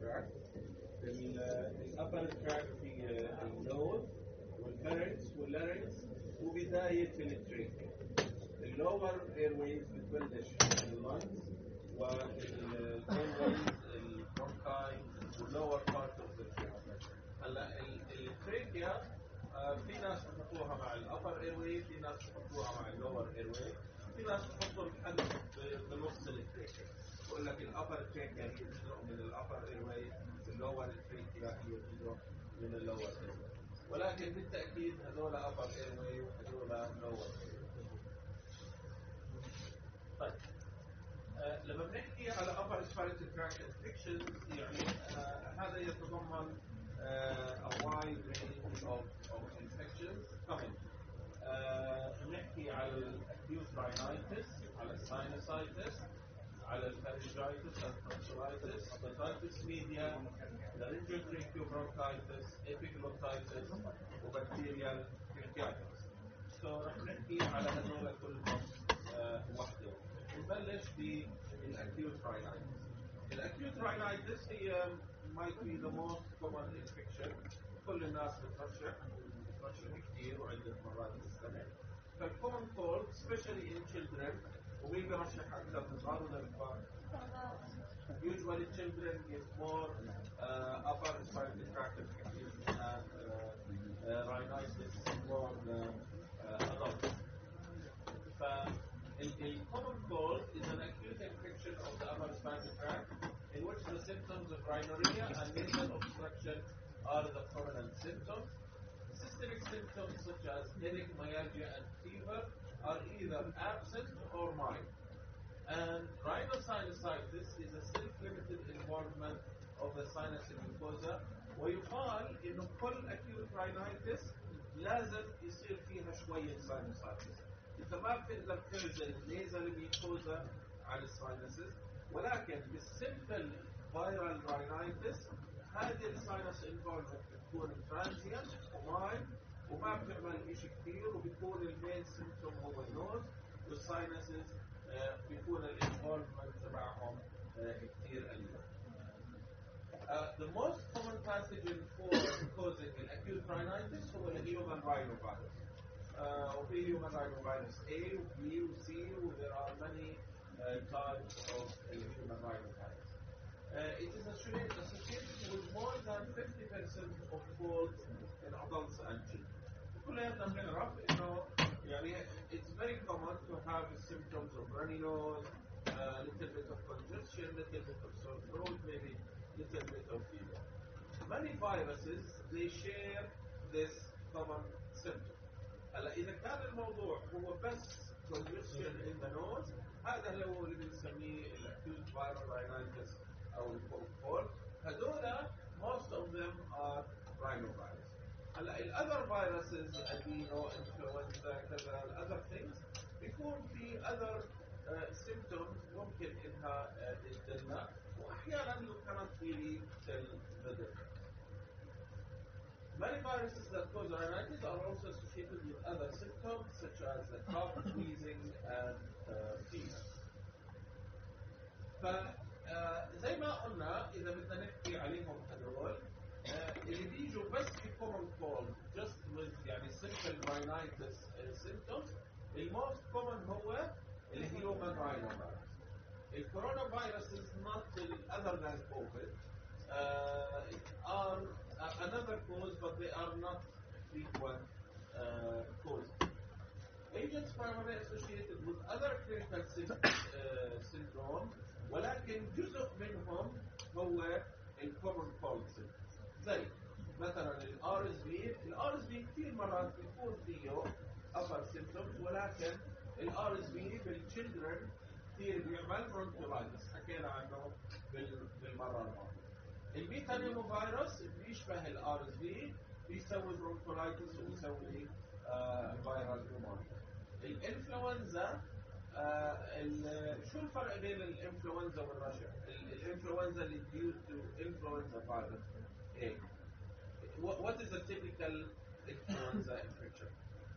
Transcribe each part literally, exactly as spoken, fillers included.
تراك. الابر تراك في النوز والفارنكس واللارنكس وبدايه التريك. اللور ايرويز بتبلش من اللنجز والايرويز البرونكاي واللور بارت اوف ذا. هلا التريكيا في ناس بحطوها مع الابر ايروي، في ناس بحطوها مع اللور ايروي، في ناس بحطوا الحد بنص التريكيا. بقول لك الابر تريكيا هي بتجرؤ من الابر ايروي، اللور تريكيا هي بتجرؤ من اللور ايروي، ولكن بالتاكيد هذول ابر ايروي وهذول لور ايروي. طيب آه لما بنحكي على upper respiratory tract infections يعني آه هذا يتضمن آه a wide range of, of infections coming. آه بنحكي على acute rhinitis، على sinusitis، على pharyngitis and tonsillitis، otitis media، laryngotracheobronchitis، epiglottitis وبacterial bronchitis. so رح نحكي على هذول كلهم آه وحده. نبلش بالاكيوت راينايتس. الاكيوت راينايتس هي might be the most common infection. كل الناس بترشح بترشح كثير وعدة مرات بالسنة. فالcommon cold especially in children ومين بيرشح أكثر من الصغار ولا الكبار؟ Usually children get more uh, upper respiratory tract infections and uh, uh, rhinitis more than uh, adults. The common cold is an acute infection of the upper respiratory tract in which the symptoms of rhinorrhea and nasal obstruction are the prominent symptoms. Systemic symptoms such as headache, myalgia, and fever are either absent or mild. And rhinosinusitis is a self-limited involvement of the sinus mucosa. ويقال إنه كل acute rhinitis لازم يصير فيها شوية sinusitis. انت ما بتقدر تعزل النيزل ميكوزا عن الساينسز، ولكن بالسمبل فايرال راينايتس هذه الساينس انفولفمنت بتكون ترانزيانت ومايل وما بتعمل شيء كثير، وبيكون المين سيمبتوم هو النوز، والساينسز آه بيكون الانفولفمنت تبعهم آه كثير قليل. Uh, the most common pathogen for causing an acute rhinitis هو الهيومن rhinovirus. Uh, وفي human rhinovirus A, B, C, there are many uh, types of human rhinovirus. Uh, it is associated with more than fifty percent of colds in adults and children. كلنا بنعرف إنه يعني it's very common to have symptoms of runny nose, a uh, little bit of congestion, little bit of sore throat, maybe little bit of fever. Many viruses they share this common symptom. هلا إذا كان الموضوع هو بس congestion in the nose هذا هو اللي بنسميه acute viral rhinitis أو الcold cold. هذولا most of them are rhinovirus. هلا ال other viruses adeno, influenza كذا ال other things بيكون في other uh, symptoms ممكن إنها uh, تدلنا وأحيانا you cannot really tell the difference. Many viruses that cause rhinitis are also associated with other symptoms such as cough, wheezing, and uh, fever. فزي ما قلنا إذا بدنا نحكي عليهم هذول اللي بيجوا بس في common cold just with يعني simple rhinitis symptoms. The most common هو اللي human rhinovirus. الكورونا viruses not other than COVID uh, are uh, another cause, but they are not frequent uh, causes. Agents primarily associated with other clinical uh, syndrome, ولكن جزء منهم هو الcommon cold symptoms. زي مثلا ال آر إس في، ال آر إس في كثير مرات بيكون فيه upper symptoms، ولكن ال آر إس في بالchildren كثير بيعمل bronchiolitis، حكينا عنه بالمرة الماضية. البيتا نيمو فيروس بيشبه ال آر إس في، بيسوي bronchiolitis وبيسوي فيرال نيمونيا. الانفلونزا آه شو الفرق بين الانفلونزا والرشح؟ الانفلونزا اللي due to influenza virus A. What is a typical influenza infection?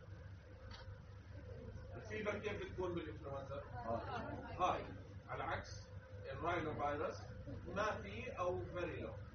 الفيبر كيف بتكون بالانفلونزا؟ هاي. على عكس الراينو فيروس ما في او very low.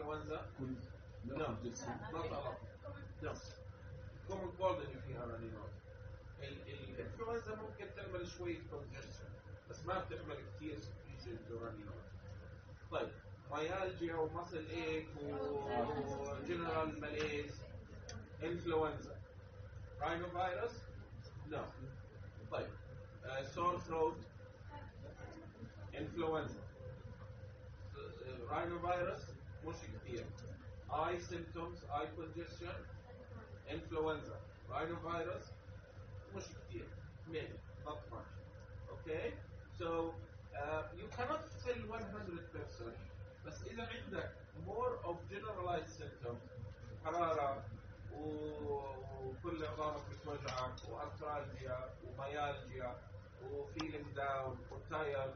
influenza? No, not a lot. No. common cold اللي فيها runny nose. الانفلونزا ممكن تعمل شوية congestion بس ما بتعمل كتير secretion to runny nose. طيب myalgia وmuscle ache وجنرال malaise influenza. Rhinovirus? No. طيب uh, sore throat influenza. uh, rhinovirus مش كتير. eye symptoms eye congestion influenza. Rhinovirus مش كتير. maybe not much. Okay, so uh, you cannot fill one hundred percent بس إذا عندك more of generalized symptoms حرارة وكل عظامك بتوجعك وارثرالجيا وميالجيا وفيلينج داون وتايرد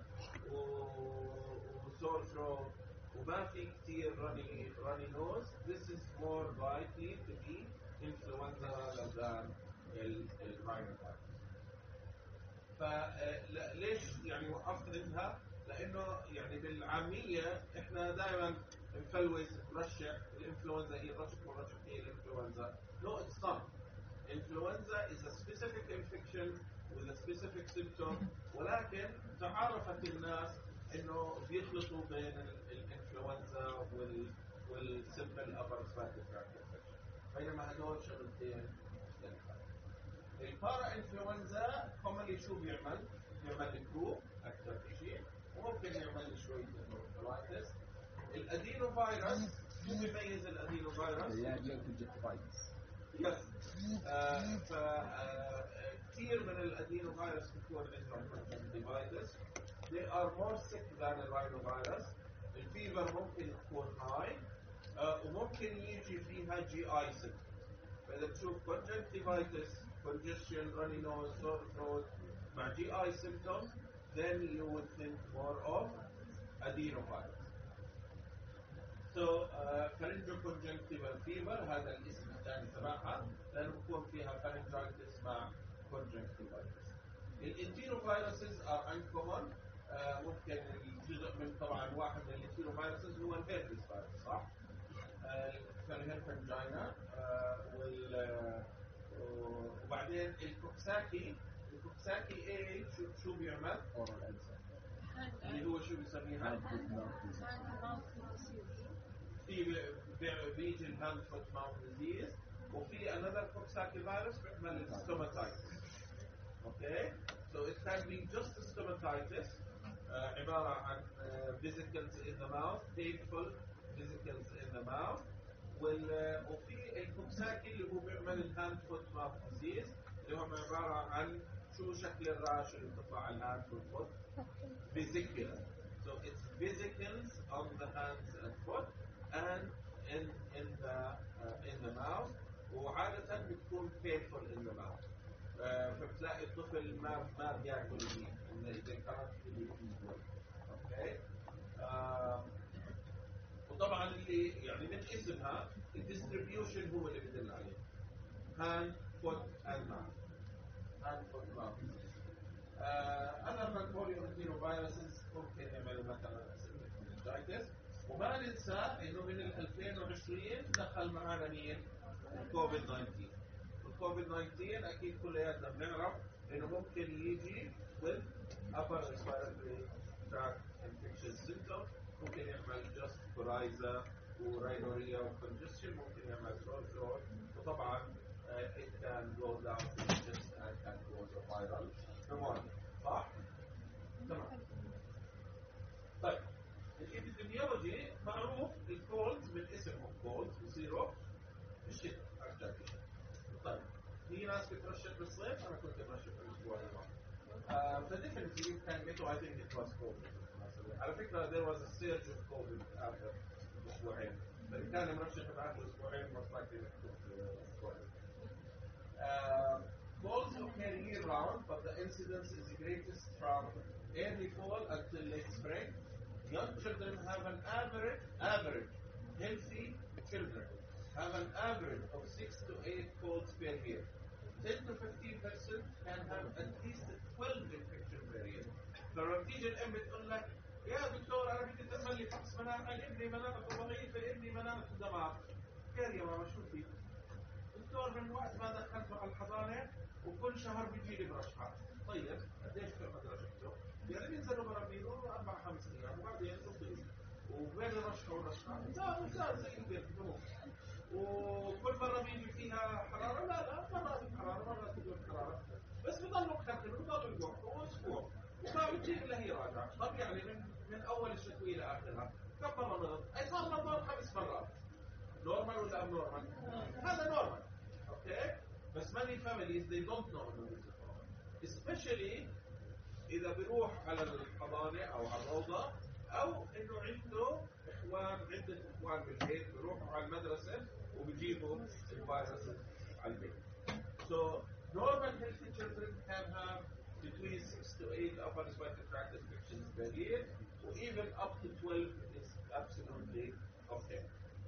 وسور ثروت وما في كثير runny runny nose, this is more likely to be influenza rather than الرhinovirus. فليش يعني وقفت عندها؟ لانه يعني بالعاميه احنا دائما نفلوس نرشح الانفلونزا هي الرشح والرشح هي الانفلونزا. No, it's not. Influenza is a specific infection with a specific symptom ولكن تعرفت الناس انه بيخلطوا بين الانفلونزا وال والسمبل upper respiratory tract infection بينما هدول شغلتين مختلفة. البارا انفلونزا commonly شو بيعمل؟ بيعمل كروب اكثر شيء وممكن يعمل شوية انفلونزا. الادينو فيروس شو بيميز الادينو فيروس؟ يس ف كثير من الادينو فيروس بيكون عندهم conjunctivitis. They are more sick than the rhinovirus. الفيفر ممكن تكون high uh, وممكن يجي فيها جي اي symptoms. فإذا تشوف conjunctivitis, congestion, runny nose, sore throat مع جي اي symptoms, then you would think more of adenovirus. So uh, pharyngoconjunctival fever هذا الاسم الثاني تبعها لأنه بكون فيها pharyngitis مع conjunctivitis. الانتيروفيروسز are uncommon. uh, ممكن جزء من طبعا واحد من الانتيروفيروسز هو الهيربس فيروس صح؟ الهيربنجينا وال وبعدين الكوكساكي. الكوكساكي ايه شو شو بيعمل؟ اللي هو شو بيسميها؟ في بيجي الهاند فوت ماوث ديزيز وفي another coxsackie virus بيعمل stomatitis. Okay, so it can be just stomatitis uh, عبارة عن uh, vesicles in the mouth, painful vesicles in the mouth. وال وفي الكوكساكي اللي هو بيعمل الهاند فوت ماوث ديزيز اللي هو عبارة عن شو شكل الراش اللي بتطلع على الهاند والفوت؟ vesicular. So it's vesicles on the hands and foot and in in the uh, in the mouth وعادة بتكون painful in the mouth. uh, فبتلاقي الطفل ما ما بياكل منيح إنه إذا كانت في اوكي. وطبعا اللي يعني من اسمها الديستريبيوشن هو اللي بدل عليه hand foot and mouth hand foot mouth. أنا فالبوليو انتيروفيروسز ممكن يعملوا مثلا meningitis. وما ننسى إنه من ألفين وعشرين دخل معنا مين؟ الكوفيد تسعة عشر. الكوفيد تسعة عشر أكيد كلياتنا بنعرف إنه ممكن يجي with upper respiratory tract infection symptoms. ممكن يعمل just coryza ورينوريا وcongestion. ممكن يعمل sore throat وطبعا uh, it can go down to the chest and can cause a viral pneumonia. صح؟ تمام. طيب الإبيديميولوجي معروف الكولز من اسمهم كولز بصيروا في الشتاء أكثر شيء. طيب في ناس بترشح بالصيف. أنا كنت برشح الأسبوع الماضي. فديفنتلي كان جيتوا I think it was COVID. على فكرة there was a surge of COVID after أسبوعين. فإن كان مرشح بعد أسبوعين most likely COVID. Colds occur year round, but the incidence is greatest from early fall until late spring. Young children have an average, average, healthy children have an average of six to eight colds per year. ten to fifteen percent can have at least twelve infection per year. فلما بتيجي الأم بتقول لك يا دكتور أنا بدي تعمل لي فحص مناعة، ابني مناعته ضعيفة، ابني مناعته بابا شو في؟ دكتور من وقت ما دخلته على الحضانة وكل شهر بيجي لي برشحات. طيب قديش في مدرسته؟ يعني بينزلوا براميله أربع خمس أيام وبعدين بطيء. وبين الرشحة والرشحة لا ممتاز زي البيت بنوم. وكل مرة بيجي فيها حرارة لا لا مرات حرارة مرات بدون حرارة. بس بضلوا مخففين وبضلوا يوقفوا أسبوع. وما بتجيب إلا هي راجعة. طب يعني من من أول الشتوية لآخرها كم مرة مرض؟ أي صار مرض خمس مرات. نورمال ولا اب نورمال؟ هذا نورمال. اوكي؟ بس many families they don't know انه this is normal. especially اذا بيروح على الحضانه او على الروضه او انه عنده اخوان عده اخوان بالبيت بيروحوا على المدرسه وبيجيبوا الفيروس على البيت. So normal healthy children can have between six to eight upper respiratory tract infections per year, or even up to twelve is absolutely okay.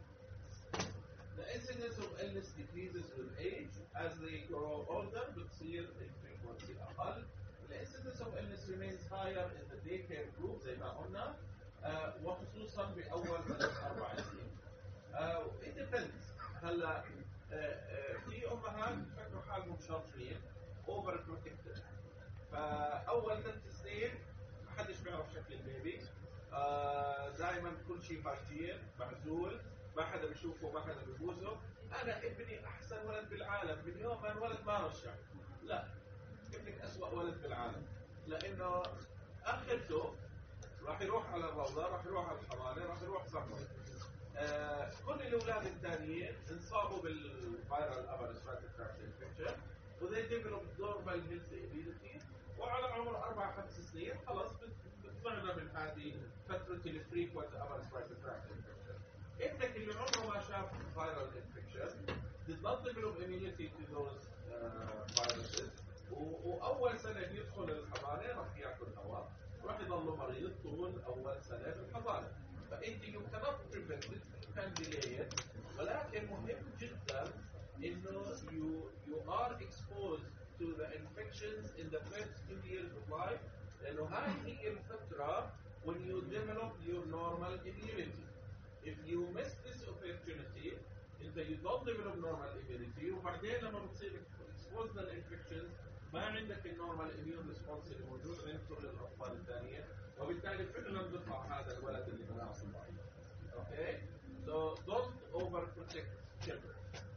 The incidence of illness decreases with age as they grow older, بتصير الفريكونسي أقل. The incidence of illness remains higher in the daycare group زي ما قلنا uh, وخصوصا بأول ثلاث أربع سنين. Uh, it depends. هلا uh, uh, في أمهات بفكروا حالهم شاطرين over protected. فأول ثلاث سنين ما حدش بيعرف شكل البيبي. uh, دائما كل شيء هاجين معزول. ما حدا بيشوفه ما حدا بيبوسه. انا ابني احسن ولد بالعالم من يوم ما انولد ما رشح. لا ابنك اسوأ ولد بالعالم لانه اخرته راح يروح على الروضه راح يروح على الحضانه راح يروح صمم. آه كل الاولاد الثانيين انصابوا بالفيرال ابر ريسبيراتوري تراكت انفكشن وذي ديفلوب نورمال هيلث ابيليتي وعلى عمر اربع خمس سنين خلاص بتطلعنا من هذه فتره الفريكوينت ابر ريسبيراتوري تراكت انفكشن. ابنك اللي عمره ما شاف viral infection did not develop immunity to those uh, viruses واول سنه بيدخل الحضانه راح ياكل هواء راح يضل مريض طول اول سنه بالحضانه. فانت you cannot prevent it you can delay it ولكن مهم جدا انه you you are exposed to the infections in the first two years of life لانه هاي هي الفتره when you develop your normal immunity. If you miss this opportunity انت you don't develop normal immunity وبعدين لما بتصير exposed للانفكشنز ما عندك النورمال immune response اللي موجود عند كل الاطفال الثانيه وبالتالي فعلا بيطلع هذا الولد اللي مناعته ضعيفه. اوكي؟ So don't overprotect children.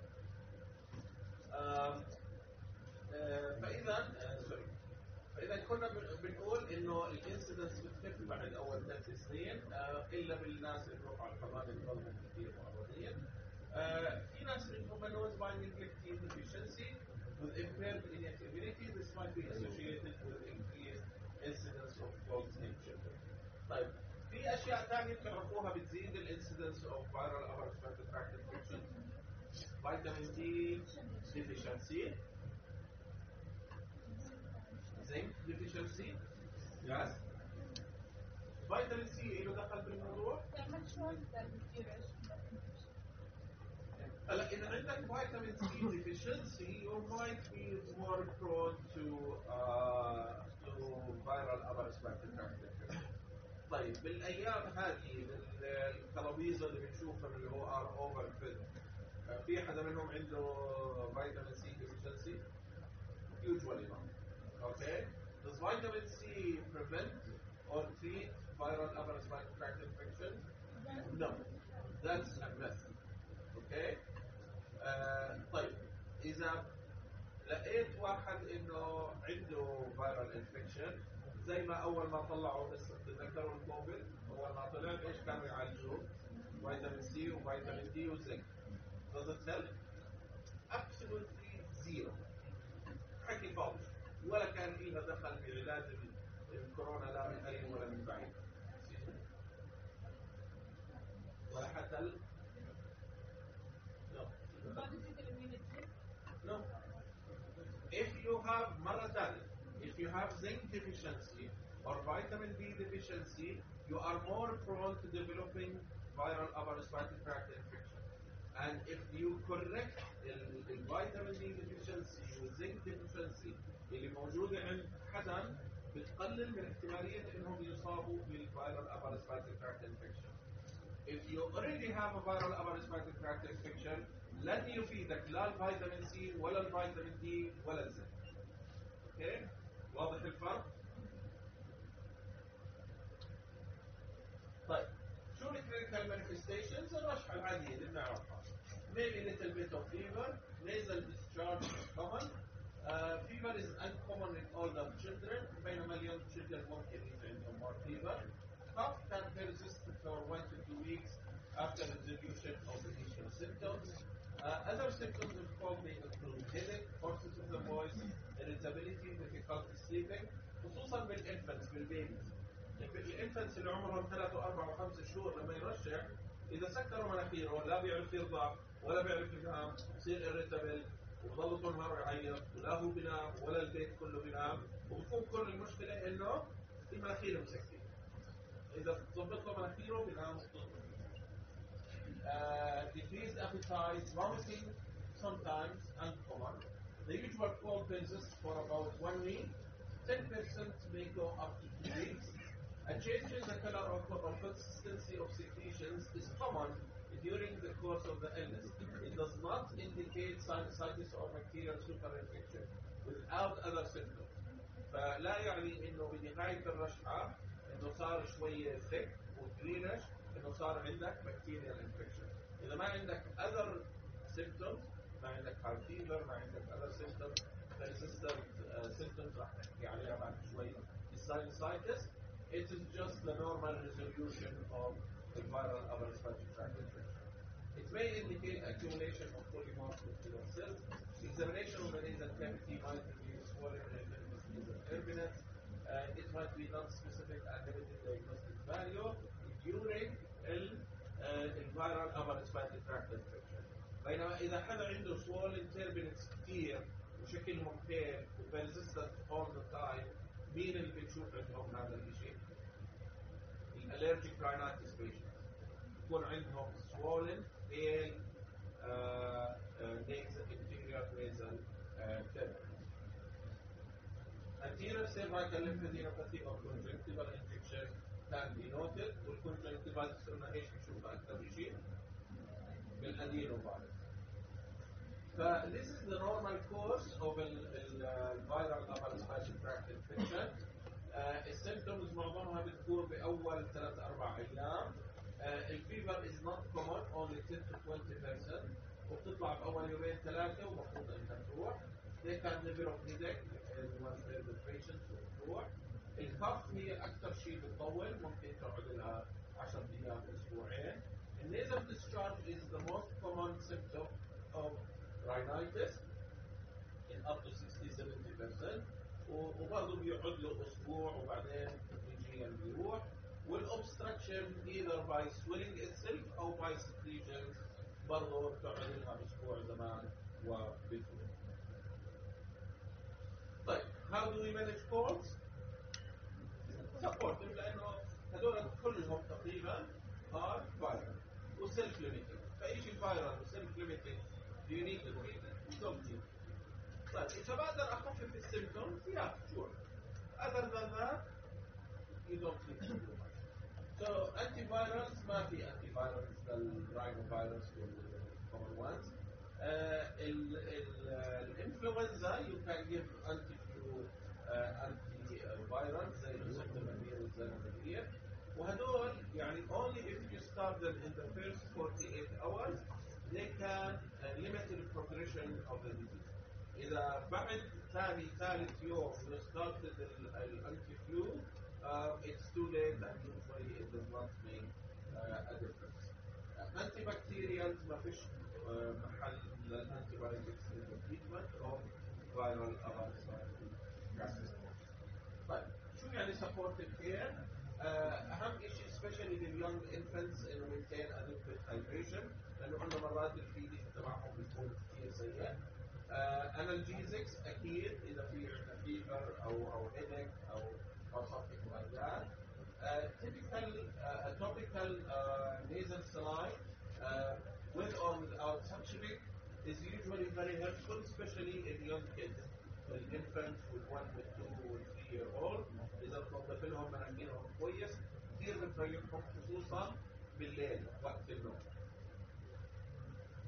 um, uh, فاذا سوري uh, فإذا كنا بنقول إنه الانسيدنس بتخف بعد أول ثلاث سنين آه إلا بالناس اللي بيروحوا على الحضانة اللي بيضلوا كثير معرضين. آه في ناس منهم knows by neglected deficiency with impaired innate immunity. This might be associated with increased incidence of colds in children. طيب في أشياء ثانية بتعرفوها بتزيد الانسيدنس of viral upper respiratory tract infection. Vitamin D deficiency. Zinc deficiency. Yes. Vitamin C له دخل بالموضوع؟ هلا إذا عندك vitamin C deficiency you might be more prone to uh, to viral upper respiratory tract infection. طيب بالأيام هذه الترابيزة اللي بنشوفها اللي هو are overfed في حدا منهم عنده vitamin C deficiency؟ Usually not. Okay. Does vitamin C prevent or treat viral upper respiratory tract infection? No. That's a myth. Okay. Uh, طيب إذا لقيت واحد إنه عنده viral infection زي ما أول ما طلعوا تذكروا الكوفيد أول ما طلع إيش كانوا يعالجوه؟ فيتامين سي وفيتامين دي وزنك. Does it help? Absolutely zero. حكي فاضي. ولا كان فيها دخل بعلاج الكورونا لا من قريب ولا من بعيد. ولا حتى ال... No. No. If you have مرة ثانية, if you have zinc deficiency or vitamin D deficiency, you are more prone to developing viral upper respiratory tract infection. And if you correct the vitamin D deficiency والzinc deficiency اللي موجودة عند حدا بتقلل من احتمالية انهم يصابوا بالviral upper respiratory tract infection. If you already have a viral upper respiratory tract infection, لن يفيدك لا الفيتامين سي ولا الفيتامين دي ولا الزنك. اوكي؟ واضح الفرق؟ طيب شو الكلينيكال مانيفستيشنز؟ الرشحه العاديه اللي بنعرفها. maybe a little bit of fever, nasal discharge is common. Uh, fever is uncommon in older children, بينما young children ممكن يجي عندهم more fever. Cough can persist for one to two weeks after resolution of initial symptoms. Uh, other symptoms of cold may include headache, hoarseness of the voice, irritability, difficulty sleeping, خصوصا بالinfants بالبيبيز. الانفنتس اللي عمرهم ثلاث واربع وخمس شهور لما يرشح اذا سكروا مناخيره لا بيعرف يرضع ولا بيعرف ينام، بصير irritable وبضل طول النهار يعيط، ولا هو بينام ولا البيت كله بينام، وبكون كل المشكله انه المناخير مسكره. اذا ظبط له مناخيره بينام. Uh, decreased appetite, vomiting sometimes uncommon. The usual cold persists for about one week. ten percent may go up to two weeks. A change in the color or, or consistency of secretions is common during the course of the illness. It does not indicate sinusitis or bacterial superinfection without other symptoms. فلا يعني انه بنهايه الرشحه انه صار شويه thick وجرينش انه صار عندك bacterial infection. اذا ما عندك other symptoms، ما عندك high fever، ما عندك other symptoms persistent uh, symptoms راح نحكي عليها بعد شوي. Sinusitis, it is just the normal resolution of a viral upper respiratory tract infection. It may indicate accumulation of polymorphic cells. Examination of the nasal cavity might reveal swollen nasal turbinates. Uh, it might be non-specific and limited diagnostic value during ال uh, viral upper respiratory tract infection. بينما إذا حدا عنده swollen turbinates كثير وشكلهم pale و persistent all the time، مين اللي بنشوف عندهم هذا الشيء؟ الالرجيك rhinitis patients يكون عندهم swollen pale uh, uh, nasal interior nasal uh, turbinates. Anterior cervical lymphadenopathy or conjunctival infection can be noted. والconjunctivitis قلنا ايش بنشوفها اكثر شيء؟ بالادينوفيروس. ف this is the normal course of a viral upper respiratory tract infection. Uh, السيمبتومز معظمها بتكون باول ثلاث اربع ايام. الفيفر uh, is not common, only ten to twenty percent، وبتطلع باول يومين ثلاثه ومفروض انها تروح. They can develop headache in one third of patients وتروح. الكف هي اكثر شيء بتطول، ممكن تقعد لها عشرة ايام اسبوعين. النيزل discharge is the most common symptom of rhinitis in up to sixty to seventy percent، وبرضه بيقعد له اسبوع وبعدين يجي بيروح. والobstruction either by swelling itself او by secretions برضه بتقعد لها اسبوع زمان وبتروح. طيب how do we manage colds؟ supportive، لانه هذول كلهم تقريبا are viral و self limiting. فاي شيء viral و self limiting do you need to treat it؟ you don't need it. طيب إذا بقدر أخفف السيمبتومز yeah sure. other than that you don't need to do much. so antivirals ما في antivirals للrhinovirus والcommon ones. uh, الانفلونزا you can give anti-flu uh, antivirals زي السبتامبير والزنابير، وهدول يعني only if you start them in the first forty-eight hours they can uh, limit the progression of the disease. إذا بعد ثاني ثالث يوم you started الانتي فلو uh, it's too late and usually it does not make uh, a difference. Anti bacterials ما فيش uh, محل للانتيبيوتكس in the treatment of viral upper respiratory tract infection. طيب شو يعني supportive care؟ uh, أهم شيء especially لليونج infants إنه maintain adequate hydration، لأنه قلنا مرات الفيدنج تبعهم بيكون كثير سيء. انالجيزكس uh, اكيد اذا في عندنا فيفر او او هيدك او او something like that. uh, typical uh, topical uh, nasal saline uh, with or without suctioning is usually very helpful, especially in young kids. الانفنت والone with two with three year old اذا تنظف لهم مناخيرهم كويس كثير بتريحهم خصوصا بالليل وقت النوم.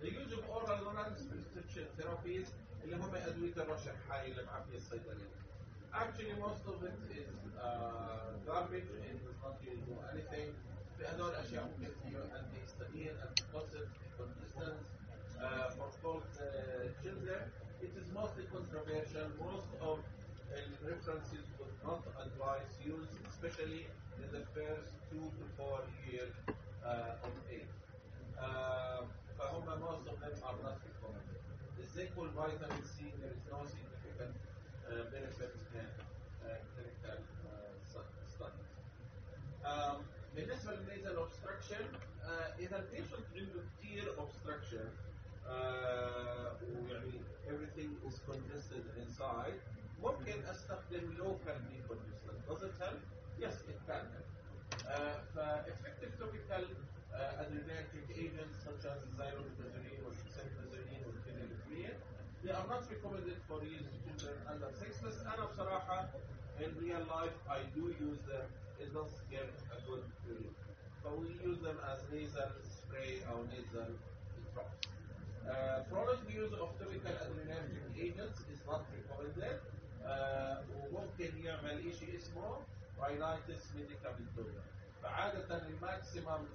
The use of oral non-prescription therapies اللي هم أدوية الرشح الحالي اللي معبية الصيدلية. Actually, most of it is uh, garbage and does not really do anything. في هذول أشياء ممكن فيه antihistamine, antitussive, decongestants. Uh, for cold uh, children, it is mostly controversial. Most of the references would not advise use, especially in the first two to four years uh, of age. Uh, فهم most of them are not recommended. The zinc or vitamin C, there is no significant uh, benefit in uh, clinical uh, studies. Um, بالنسبة للنيزل obstruction uh, إذا البيشنت عنده كتير obstruction uh, ويعني everything is congested inside ممكن أستخدم local decongestant. Does it help? Yes, it can help. Uh, فeffective topical uh, adrenergic agents such as xylomethazoline or ceftriaxone or phenylephrine they are not recommended for use in children under six months. أنا بصراحة in real life I do use them. It does give a good relief. So we use them as nasal spray or nasal drops. Uh, prolonged use of topical adrenergic agents is not recommended. Uh, وممكن يعمل شيء اسمه rhinitis medicamentosa. فعادة الماكسيمم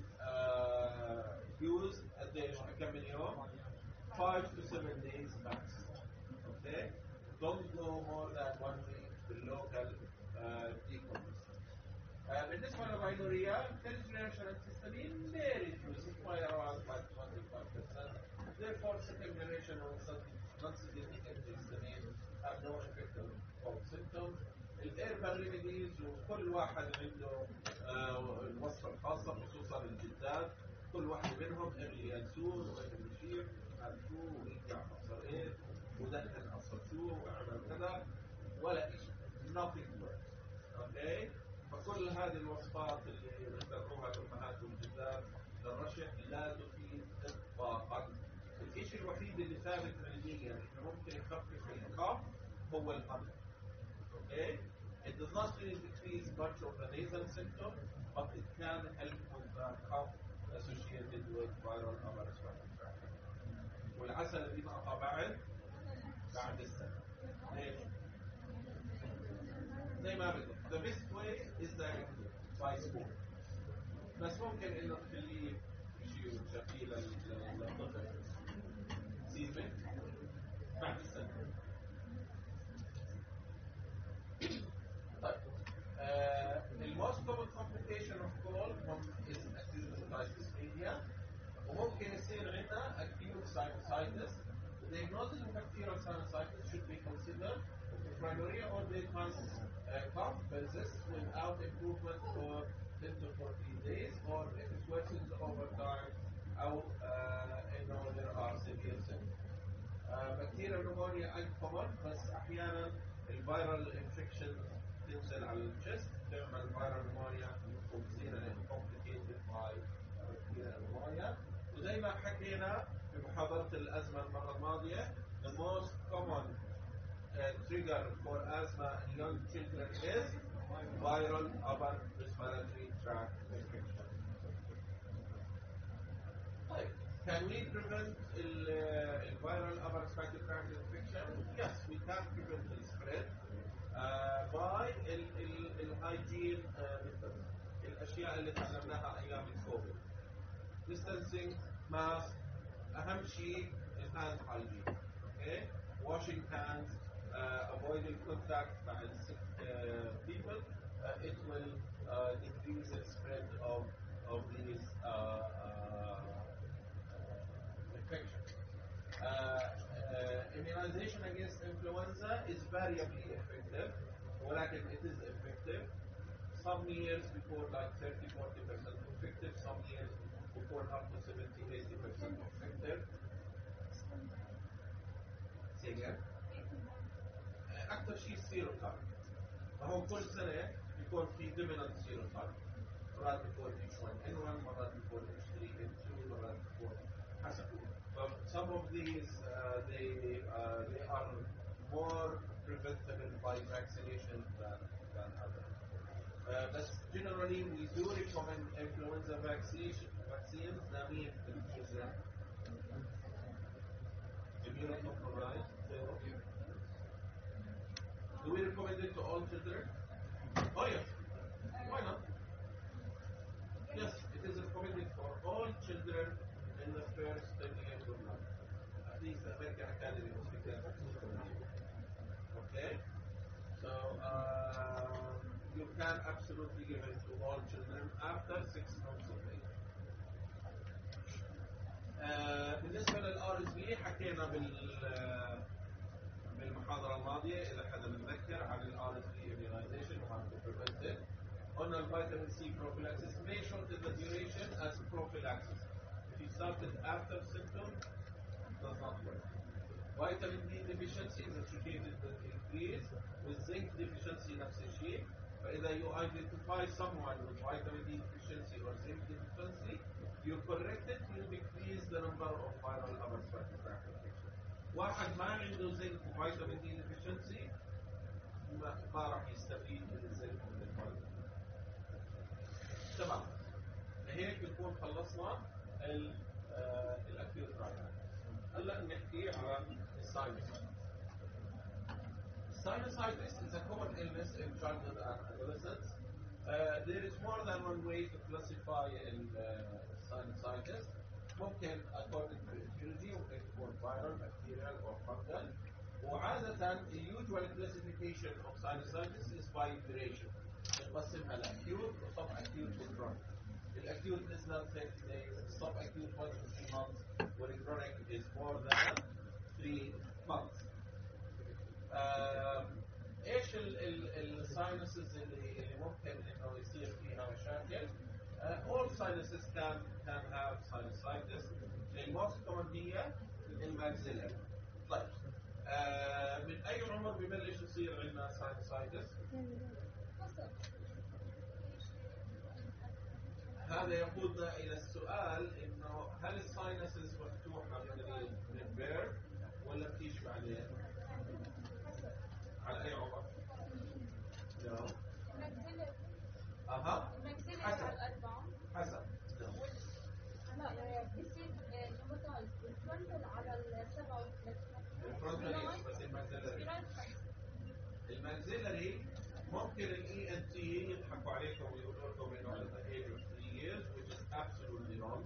يوز قديش كم من يوم؟ five to seven days max. Okay? Don't go more than one week with local uh, decomposition. Uh, بالنسبة للرينوريا, first generation antihistamine may reduce it by around like twenty-five percent. Therefore, second generation of non-sedating antihistamine have no effect on all symptoms. الهيربال ريميديز وكل واحد عنده آه الوصفة الخاصة خصوصا الجدات كل واحد منهم اللي ينسون واللي يشير عرفوه ويرجع قصرين ودهن قصر شو واعمل كذا ولا شيء nothing works. اوكي فكل هذه الوصفات اللي بيخترعوها الامهات والجدات للرشح لا تفيد اطلاقا. الشيء الوحيد اللي ثابت علميا انه ممكن يخفف الكف هو الامر. Okay? It does not really decrease much of the nasal symptom, but it can help with the cough associated with viral upper respiratory tract. والعسل بينقطع بعد بعد السنة. ليش؟ زي ما بدك. The best way is directly by school. بس ممكن إنه تخليه يشيل شكيل للطفل. سيزمك بعد السنة. طيب. Uh, the most common complication of cold is acute otitis media وممكن يصير عندنا acute sinusitis. The diagnosis of bacterial sinusitis should be considered if rhinorrhea or daytime uh, cough persists without improvement for ten to fourteen days or if it worsens over time or uh, you know there are severe symptoms. Uh, bacterial pneumonia uncommon بس أحيانا الفيرال infection تنزل على الجسم تعمل viral pneumonia وتصير complicated by bacterial pneumonia. وزي ما حكينا في محاضرة الأزمة المرة الماضية the most common uh, trigger for asthma in young children is viral upper respiratory tract infection. طيب can we prevent the viral upper respiratory tract infection? Yes, we can prevent the spread uh, by الهايجين methods الأشياء اللي تعلمناها أيام الكوفيد. distancing, mask, أهم شيء hand hygiene. Okay, washing hands, uh, avoiding contact with sick uh, people. Uh, it will uh, decrease the spread of of these uh, uh, infections. Uh, uh, immunization against influenza is variably effective, ولكن it is effective. Some years before like thirty to forty percent effective, some years before up to seventy to eighty percent effective. Say again. أكثر شيء السيروتايب. فهو كل سنة يكون في dominant serotype. مرات بيكون إتش ون إن ون، مرات بيكون إتش ثري إن تو، مرات بيكون حسب. But some of these uh, they uh, they are more preventable by vaccination than than others. Uh, but generally we do recommend influenza vaccination vaccines. نامين في الجزء immunocompromised. Do we recommend it to all children? Oh yes. Why not? Yes, it is recommended for all children in the first ten years of life. At least the American Academy of Pediatrics. Okay? So uh, you can absolutely give it to all children after six months of age. آه بالنسبة للآر اس بي حكينا بال بالمحاضرة الماضية إذا حدا متذكر عن الآر اس بي immunization وهاو to prevent it. قلنا الفيتامين سي prophylaxis may shorten the duration as prophylaxis. If you started after symptoms, does not work. Vitamin D deficiency is associated with increase with zinc deficiency نفس الشيء. فإذا you identify someone with vitamin D deficiency or zinc deficiency, you correct it, you decrease the number of viral upper respiratory tract infections. واحد ما عنده زنك وفيتامين دي deficiency ما, ما راح يستفيد من الزنك من الفيتامين. تمام. هيك بنكون خلصنا الاكيوت راينايتس. هلا نحكي عن الساينسايتس. Sinusitis is a common illness in childhood and adolescence. Uh, there is more than one way to classify in uh, sinusitis. ممكن according to etiology ممكن تكون viral, bacterial or fungal. وعادة the usual classification of sinusitis is by duration. نقسمها لأكيوت و subacute و chronic. الأكيوت is not thirty days, subacute one to three months, والchronic is more than three months. آه، ايش الساينسز اللي اللي ممكن انه يصير فيها مشاكل؟ uh, all sinuses can can have sinusitis. الموست كومن هي الماكسيلاري. طيب آه، من اي عمر ببلش يصير عندنا sinusitis؟ هذا يقودنا الى السؤال انه هل الساينسز مفتوحه من من بيرث ولا بتيجي بعدين؟ على أي عمر؟ نعم. أها. حسب. حسب. لا بيصير نيماتايز الفرونتال على السبعة وثلاثين. الفرونتال إيش بس الماكسيلاري. الماكسيلاري ممكن الإي إن تي يضحكوا عليكم ويقولوا لكم إنه at the age of three years which is absolutely wrong.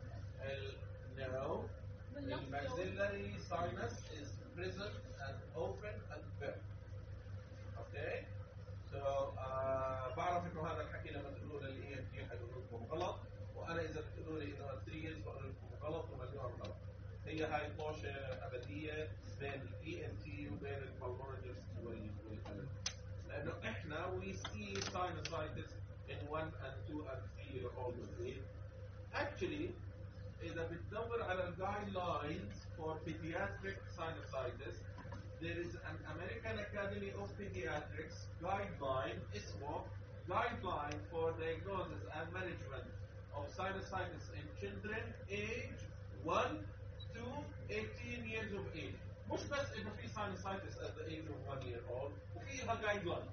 No. The maxillary sinus is present and open and bare. Okay? So uh, بعرف انه هذا الحكي لما تقولوا للاي ان تي حيقولوا لكم غلط، وانا اذا بتقولوا لي انه three years بقول لكم غلط ومليون غلط. هي هاي طوشه ابديه بين الاي ان تي وبين البلمونولوجيست والقلب. لانه احنا we see sinusitis in one and two and three year old age. Actually إذا بتدور على الجايدلاينز for pediatric sinusitis, there is an American Academy of Pediatrics guideline اسمه Guideline for Diagnosis and Management of Sinusitis in Children age one to eighteen years of age. مش بس إنه في sinusitis at the age of one year old وفيها guideline.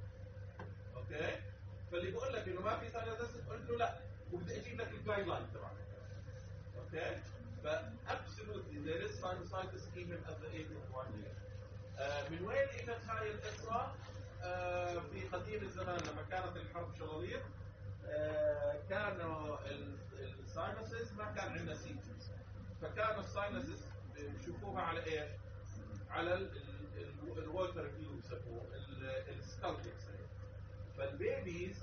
أوكي؟ فاللي بقول لك إنه ما في sinusitis قلت له لا وبدي أجيب لك الجايدلاين تبعه. Okay, but absolutely there is sinusitis even at the age of one year. Uh, من وين اجت هاي القصه؟ uh, في قديم الزمان لما كانت الحرب شغالين uh, كانوا الساينسز ما كان عندنا سي تي، فكانوا الساينسز بيشوفوها على ايش؟ على الووتر كيوب يسموه السكالبكس. فالبيبيز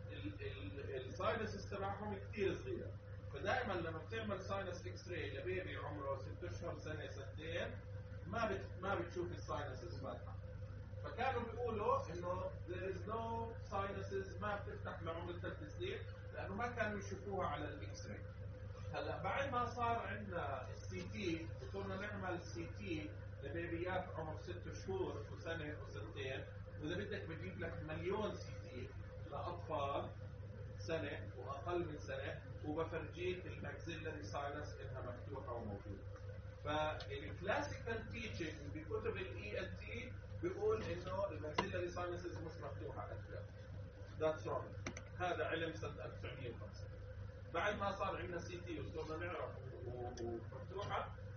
الساينسز تبعهم كثير صغيره، فدائما لما بتعمل ساينس اكس راي لبيبي عمره ست اشهر سنه سنتين ما بت ما بتشوف الساينسز فاتحه. فكانوا بيقولوا انه there is no sinuses ما بتفتح لعمر ثلاث سنين لانه ما كانوا يشوفوها على الاكس راي. هلا بعد ما صار عندنا السي تي وصرنا نعمل سي تي لبيبيات عمر ست شهور وسنه وسنتين، واذا بدك بجيب لك مليون سي تي لاطفال سنه واقل من سنه وبفرجيك الماكسيلاري ساينس انها مفتوحه وموجوده. فالكلاسيكال تيتشنج بكتب الاي ان تي بيقول انه الماكسيلاري ساينسز مش مفتوحه ابدا. ذاتس رونج. هذا علم سنه ألف وتسعمية وخمسين. بعد ما صار عندنا سي تي وصرنا نعرف ومفتوحه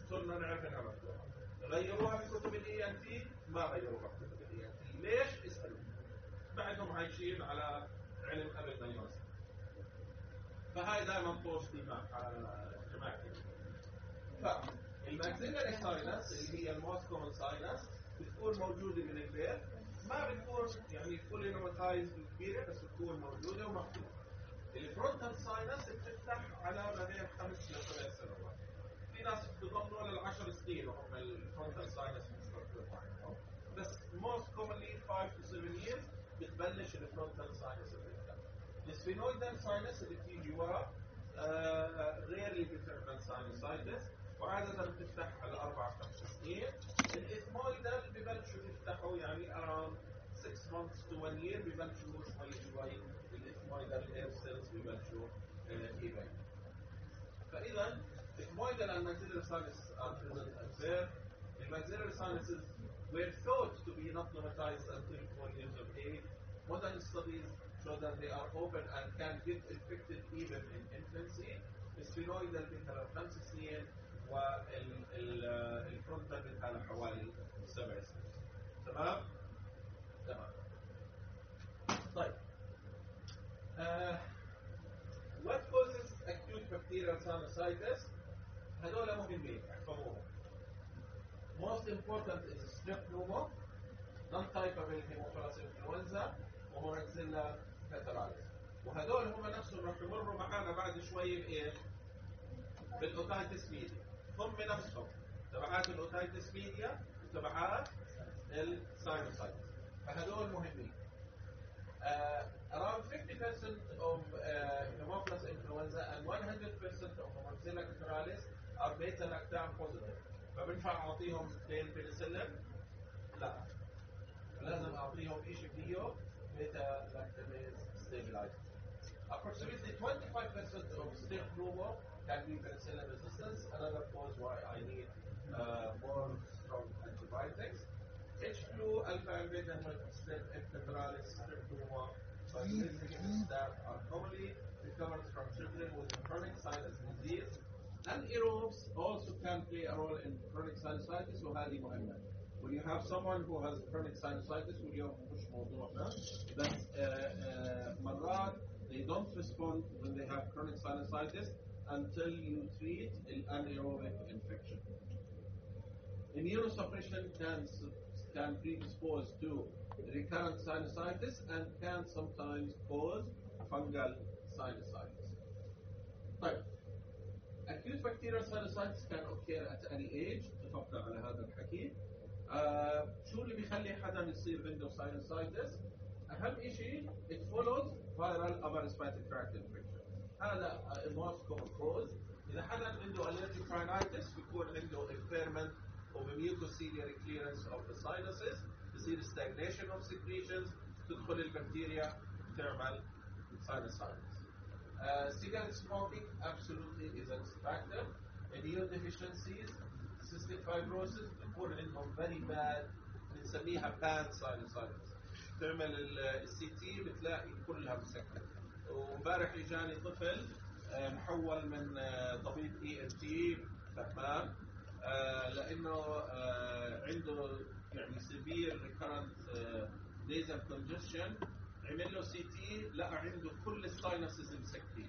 صرنا نعرف انها مفتوحه. غيروها في كتب الاي ان تي؟ ما غيروها في كتب الاي ان تي. ليش؟ اسالوا. بعدهم عايشين على علم قبل ما ينصر. فهاي دائما طوشتي مع جماعتي. فالماكسيلاري ساينس اللي هي الموست كومن ساينس بتكون موجوده من البيت، ما بتكون يعني فولي نوماتايزد كبيره، بس بتكون موجوده ومفتوحه. الفرونتال ساينس بتفتح على ما بين خمس لثلاث سنوات. في ناس بتضلوا للعشر سنين وهم الفرونتال ساينس مش مفتوح عندهم، بس موست كومنلي خمسة to سبعة years بتبلش الفرونتال ساينس تفتح. السفينويدال ساينس اللي بتيجي ورا غيرلي بتعمل ساينوسايتس، وعادة بتفتح على أربع خمس سنين. الإثمويدال ببلشوا يفتحوا يعني around six months to one year ببلشوا شوي شوي الإثمويدال اير سيلز ببلشوا يبين. فإذا الإثمويدال and maxillary sinus are present at birth. The maxillary sinuses were thought to be not traumatized until four years of age. Modern studies show that they are open and can get infected even in infancy. السفينويدال بيتها خمس سنين والفرونتال بيتها حوالي سبع سنين. تمام؟ تمام. طيب. Uh, what causes acute bacterial sinusitis؟ هذول مهمين احفظوهم. Most important is strep pneumo, non-typable Haemophilus influenza, وموركزيلا كاتراليس. وهذول هم نفسهم راح يمروا معانا بعد شوي بايش؟ بالاوتايتس ميديا. هم نفسهم تبعات الاوتايتس ميديا وتبعات الساينوسايتس. فهذول مهمين. Uh, around fifty percent of uh, Haemophilus influenza and one hundred percent of Morcilla catarrhalis are beta-lactam positive. فبنفع اعطيهم اثنين بنسلين؟ لا. لازم اعطيهم شيء فيه beta-lactamase stabilizer. Approximately twenty-five percent of strep pneumo can be penicillin resistance, another cause why I need uh, more strong antibiotics. H flu, alpha and beta strep, catarrhalis, strep pneumo, but staff are commonly recovered from children with chronic sinus disease. Anaerobes also can play a role in chronic sinusitis, وهذه مهمة. When you have someone who has chronic sinusitis, واليوم مش موضوعنا, but uh, uh, مرات they don't respond when they have chronic sinusitis until you treat an anaerobic infection. Immunosuppression can can predispose to recurrent sinusitis and can sometimes cause fungal sinusitis. طيب. Acute bacterial sinusitis can occur at any age. اتفقنا على هذا الحكي. آه شو اللي بيخلي حدا يصير عنده sinusitis؟ أهم شيء it follows viral upper respiratory tract infection. هذا most common cause. إذا حدا عنده allergic rhinitis بيكون عنده impairment of the mucociliary clearance of the sinuses. بصير stagnation of secretions. تدخل البكتيريا تعمل sinusitis. Uh, cigarette smoking absolutely is a risk factor. Immune deficiencies, cystic fibrosis بتكون عندهم very bad بنسميها bad sinusitis. تعمل السي تي بتلاقي كلها مسكرة. وامبارح اجاني طفل محول من طبيب اي ان تي تمام لانه عنده يعني severe recurrent nasal congestion. عمل له سي تي لقى عنده كل الساينسز مسكرين.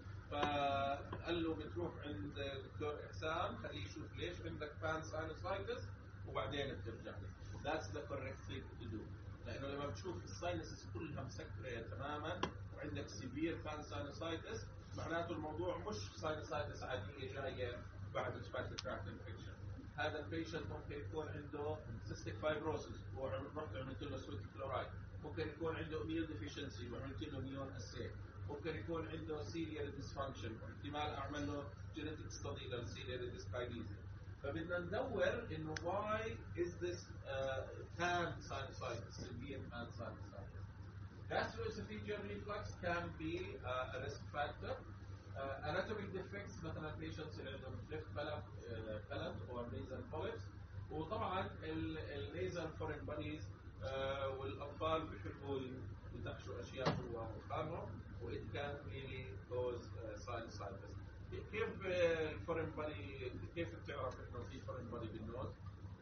فقال له بتروح عند دكتور احسان خليه يشوف ليش عندك بان ساينوسايتس وبعدين بترجع له. That's the correct thing to do. لانه لما بتشوف الساينسز كلها مسكره تماما وعندك سيفير بان ساينوسايتس معناته الموضوع مش ساينوسايتس عاديه جايه بعد respiratory tract infection. هذا البيشنت ممكن يكون عنده cystic fibrosis ورحت عملت له سويت كلورايد. ممكن يكون عنده immune deficiency وعملت له immune assay. ممكن يكون عنده ciliary dysfunction واحتمال اعمل له genetic study للciliary dyskinesia. فبدنا ندور انه why is this uh, pan sinusitis, severe pan sinusitis. Gastroesophageal reflux can be uh, a risk factor. Uh, anatomic defects مثلا patients اللي عندهم cleft palate uh, or nasal polyps. وطبعا النيزل foreign bodies uh, والاطفال بيحبوا يدخشوا اشياء جوا مخارهم و it can really cause uh, sinusitis. كيف الفورين بادي كيف بتعرف انه everybody بالنوز؟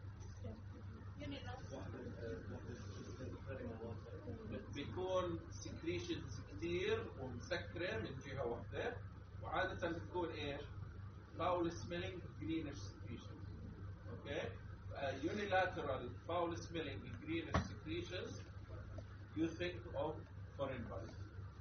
بيكون سكريشنز كتير ومسكرة من جهة واحدة، وعادة بتكون ايش؟ foul smelling greenish secretions. Okay? Uh, unilateral foul smelling greenish secretions, you think of foreign body.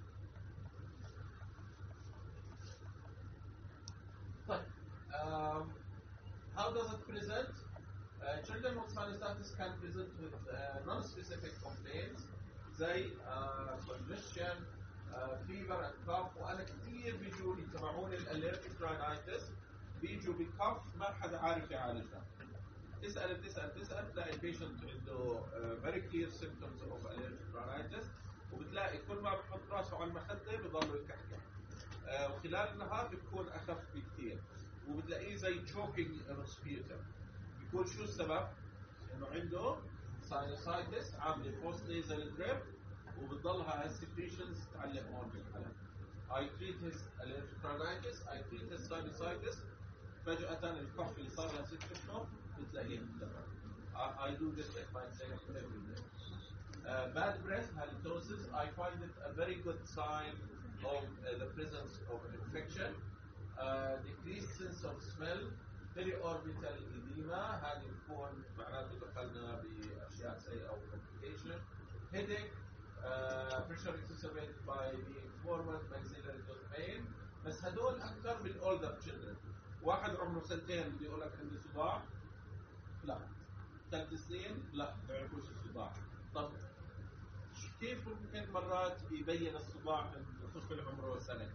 طيب, um, how does it present? Uh, children with sinusitis can present with uh, non-specific complaints زي uh, congestion, uh, fever and cough. وأنا كثير بيجوني تبعون الالرجيك rhinitis بيجوا بكف ما حدا عارف يعالجها. تسأل تسأل تسأل تلاقي البيشنت عنده uh, very clear symptoms of allergic rhinitis، وبتلاقي كل ما بحط راسه على المخدة بضله يكحكح. uh, وخلال النهار بيكون أخف بكثير، وبتلاقيه زي choking respiration. بيكون شو السبب؟ إنه عنده sinusitis عاملة post nasal drip وبتضلها هالسكريشنز تعلق هون بالحلق. I treat his allergic rhinitis, I treat his sinusitis. فجأة الكف اللي صار له ست أشهر بتلاقيه انتهى. I do this at my clinic every day. Uh, bad breath, halitosis, I find it a very good sign of uh, the presence of infection. Uh, decreased sense of smell, periorbital edema, هذه تكون معناته دخلنا بأشياء سيئة أو complication. Headache, uh, pressure exacerbated by being forward, maxillary tooth pain. بس هدول أكثر من older children. واحد عمره سنتين بده يقول لك عندي صداع؟ لا. ثلاث سنين؟ لا، ما بيعرفوش الصداع. طب كيف ممكن مرات يبين الصداع عند طفل عمره سنة؟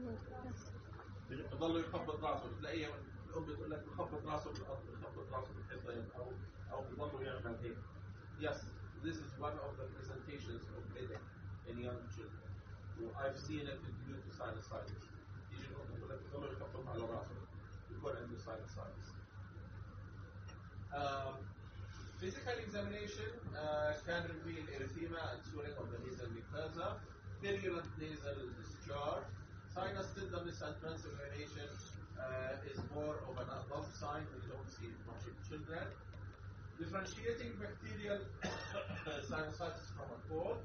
بضل يخبط راسه، بتلاقيه الأم بتقول لك بخبط راسه بالأرض، بخبط راسه بالحيطين، أو أو بضل يعمل هيك. Yes, this is one of the presentations of headache in young children. I've seen it due to sinusitis. يجي الأم بتقول لك بضل يخبط على راسه، يكون عنده sinusitis. Um, Physical examination uh, can reveal erythema and swelling of the nasal mucosa, purulent nasal discharge. Sinus tenderness and transurination uh, is more of an adult sign. We don't see it much in children. Differentiating bacterial sinusitis from a cold.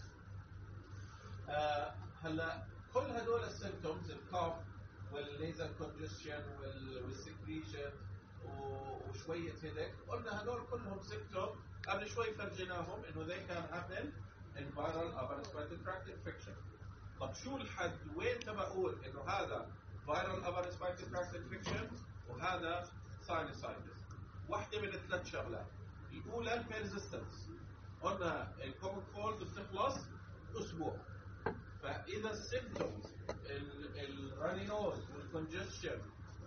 Uh, هلا كل هدول السيمبتومز الكوف والنيزل congestion والسكريشن وشوية هيدك، قلنا هدول كلهم سيمبتوم قبل شوي فرجيناهم انه they can happen in viral upper respiratory tract infection. طب شو الحد؟ وين تبى اقول انه هذا viral upper respiratory tract infection وهذا sinusitis؟ واحدة من الثلاث شغلات. الأولى البيرزيستنس، قلنا الكومن كولد بتخلص أسبوع، فإذا السيمبتومز الراني نوز والكونجستشن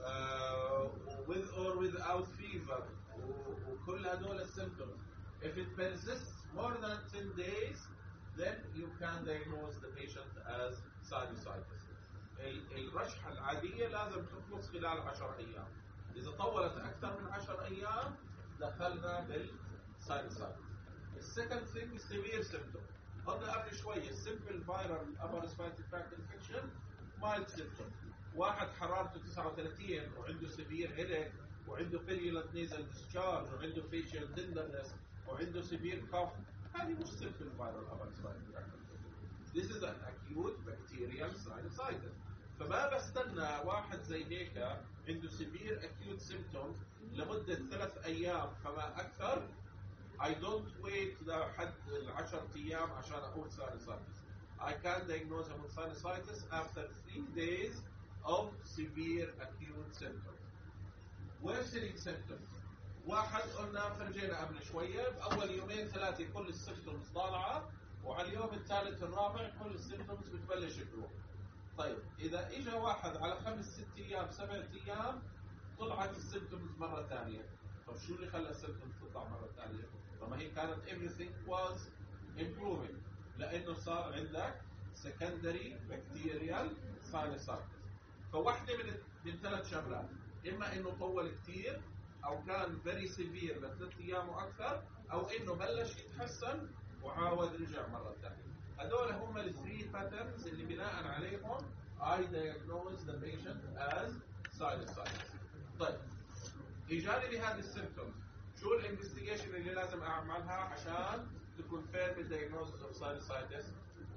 with or without fever وكل هدول السيمبتومز if it persists more than ten days then you can diagnose the patient as sinusitis. الرشحة العادية لازم تخلص خلال عشر أيام. إذا طولت أكثر من عشر أيام دخلنا بالساينوسايتس. السكند ثينج severe symptom. قلنا قبل شوية simple viral upper respiratory tract infection mild symptom. واحد حرارته تسعة وثلاثين وعنده severe headache وعنده purulent nasal discharge وعنده facial tenderness وعنده severe cough، هذه مش simple viral upper respiratory tract infection. This is an acute bacterial sinusitis. فما بستنى واحد زي هيك عنده severe acute symptoms لمدة ثلاث أيام فما أكثر. I don't wait لحد العشر أيام عشان أقول sinusitis. I can diagnose him with sinusitis after three days of severe acute symptoms. Worsening symptoms. واحد قلنا فرجينا قبل شوية بأول يومين ثلاثة كل السيمبتومز طالعة، وعلى اليوم الثالث الرابع كل السيمبتومز بتبلش تروح. طيب إذا إجا واحد على خمس ست أيام سبع أيام طلعت السيمبتومز مرة ثانية، طب شو اللي خلى السيمبتومز تطلع مرة ثانية؟ طب ما هي كانت everything was improving لأنه صار عندك secondary bacterial sinusitis. فواحدة من من ثلاث شغلات، إما إنه طول كثير أو كان very severe لثلاث أيام وأكثر، أو إنه بلش يتحسن وعاود رجع مرة ثانية. هذول هم الثري باترنز اللي بناء عليهم I diagnose the patient as sinusitis. طيب اجاني بهذه السيمتومز، شو الانفستيجيشن اللي لازم اعملها عشان تكونفيرم الدايجنوستس اوف ساينوسايتس؟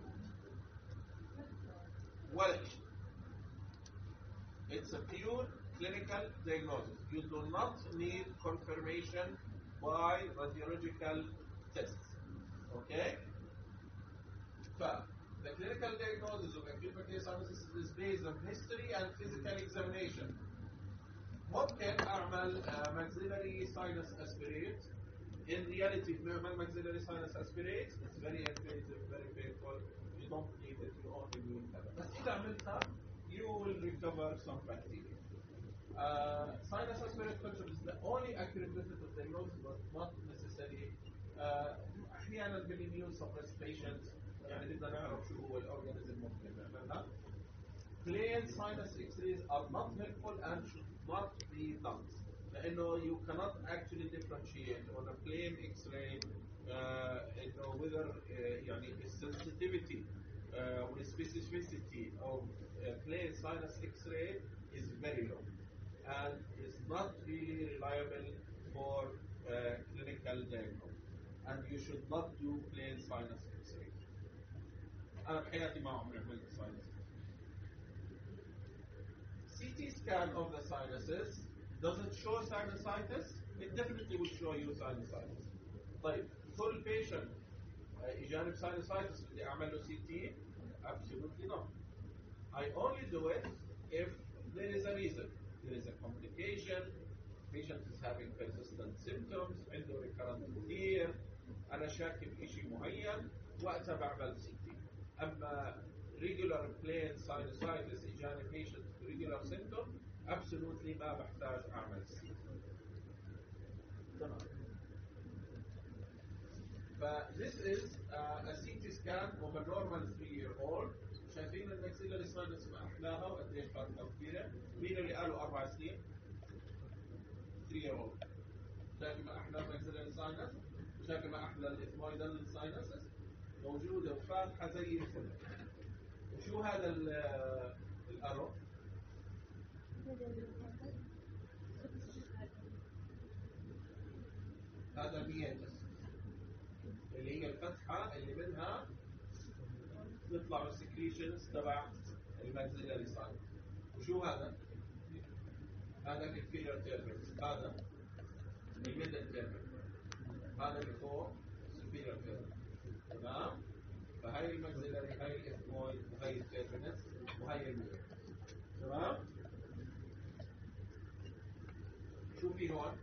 ولا شيء. It's a pure clinical diagnosis. You do not need confirmation by radiological tests. Okay? ف the clinical diagnosis of acute bacterial sinusitis is based on history and physical examination. ممكن اعمل uh, maxillary sinus aspirate. In reality, بنعمل maxillary sinus aspirate. It's very invasive, very painful. You don't need it. You only need that. بس إذا عملتها, you will recover some bacteria. Uh, sinus aspirate culture is the only accurate method of diagnosis, but not necessarily. Uh, أحيانا بالimmune suppressed patients يعني بدنا نعرف شو هو الأورجانيزم ممكن نعملها. Plain sinus X-rays are not helpful and should not be done. لأنه you cannot actually differentiate on a plain X-ray uh, إنه whether uh, يعني sensitivity uh, or specificity of uh, plain sinus X-ray is very low and is not really reliable for uh, clinical diagnosis. And you should not do plain sinus X-ray. أنا بحياتي ما عمري عملت sinus. C T scan of the sinuses, does it show sinusitis? It definitely will show you sinusitis. طيب full patient uh, إجانب sinusitis بدي أعمل له C T? Absolutely not. I only do it if there is a reason. There is a complication, patient is having persistent symptoms, عنده recurrent fear, أنا شاكك بشيء معين وقتها بعمل C T. أما regular plain sinusitis إجاني patient regular symptom absolutely ما بحتاج أعمل C T. تمام. ف this is uh, a C T scan of a normal three year old. شايفين الماكسيلاري ساينس ما أحلاها وقديش فرقة كبيرة. مين اللي قالوا أربع سنين؟ three year old. شايف ما أحلى الماكسيلاري ساينس وشايف ما أحلى الإثمويدال ساينسز موجودة وفاتحة زي الفل. وشو هذا الأرو؟ هذا ميتس اللي هي الفتحة اللي منها تطلع السكريشنز تبع الماكسيلاري ساينس. وشو هذا؟ هذا الانفيريور تيربنس، هذا الميدل تيربنس، هذا اللي فوق السوبيريور تيربنس. تمام؟ فهي الماكسيلاري، هاي الاثمويد، وهي التيربنس، وهي الميدل. تمام؟ شو في هون؟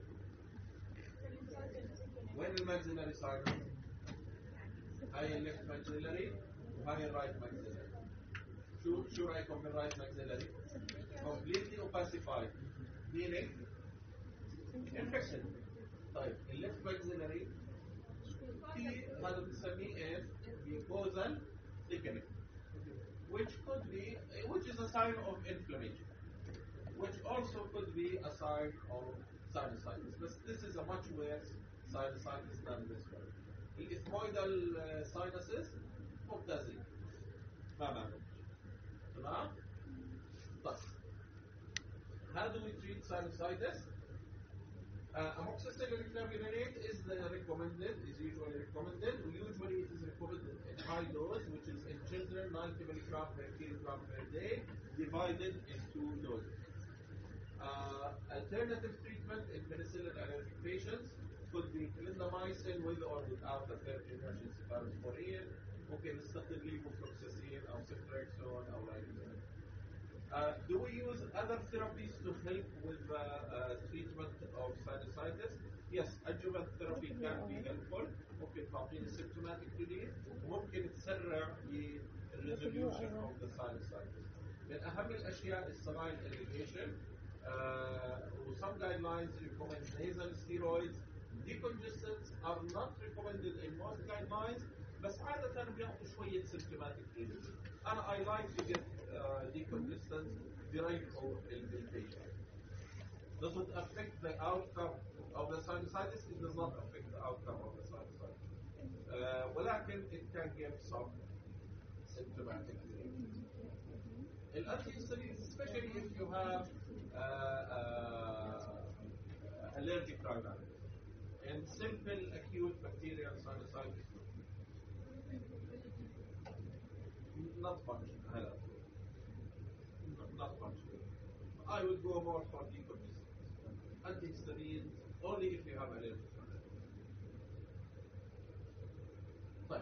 وين الماكسيلاري ساينس؟ هاي الليفت ماكسيلاري وهاي الرايت ماكسيلاري. شو شو رايكم بالرايت ماكسيلاري؟ completely opacified meaning infection. طيب الليفت ماكسيلاري في هذا بنسميه ايش؟ mucosal thickening which could be which is a sign of inflammation which also could be a sign of sinusitis. But this is a much worse sinusitis than this one. الإثمويدال sinuses ممتازين ما معهم. تمام؟ طيب how do we treat sinusitis? Uh, amoxicillin clavulanate is the recommended, is usually recommended. Usually it is recommended in high dose, which is in children ninety milligrams per kilogram per day, divided in two doses. Uh, alternative treatment in penicillin allergic patients could be clindamycin with or without a third generation cephalosporin. ممكن نستخدم levofloxacin أو ceftriaxone أو lidocaine. Uh, do we use other therapies to help with the uh, uh, treatment of sinusitis? Yes, adjuvant therapy can be helpful. ممكن تعطيني symptomatic relief وممكن تسرع resolution of the sinusitis. من أهم الأشياء الsaline irrigation. Uh, some guidelines recommend nasal steroids. Decongestants are not recommended in most guidelines, بس عادة بيعطوا شوية symptomatic relief. And I like to get uh, decongestants during the patient. Does it affect the outcome of the sinusitis? It does not affect the outcome of the sinusitis. Uh, ولكن it can give some symptomatic relief. Antihistamines, especially if you have uh, uh, allergic rhinitis. And simple acute bacterial sinusitis, not much. Not, not much. I would go more for decongestant. Antihistamines only if you have allergic rhinitis. طيب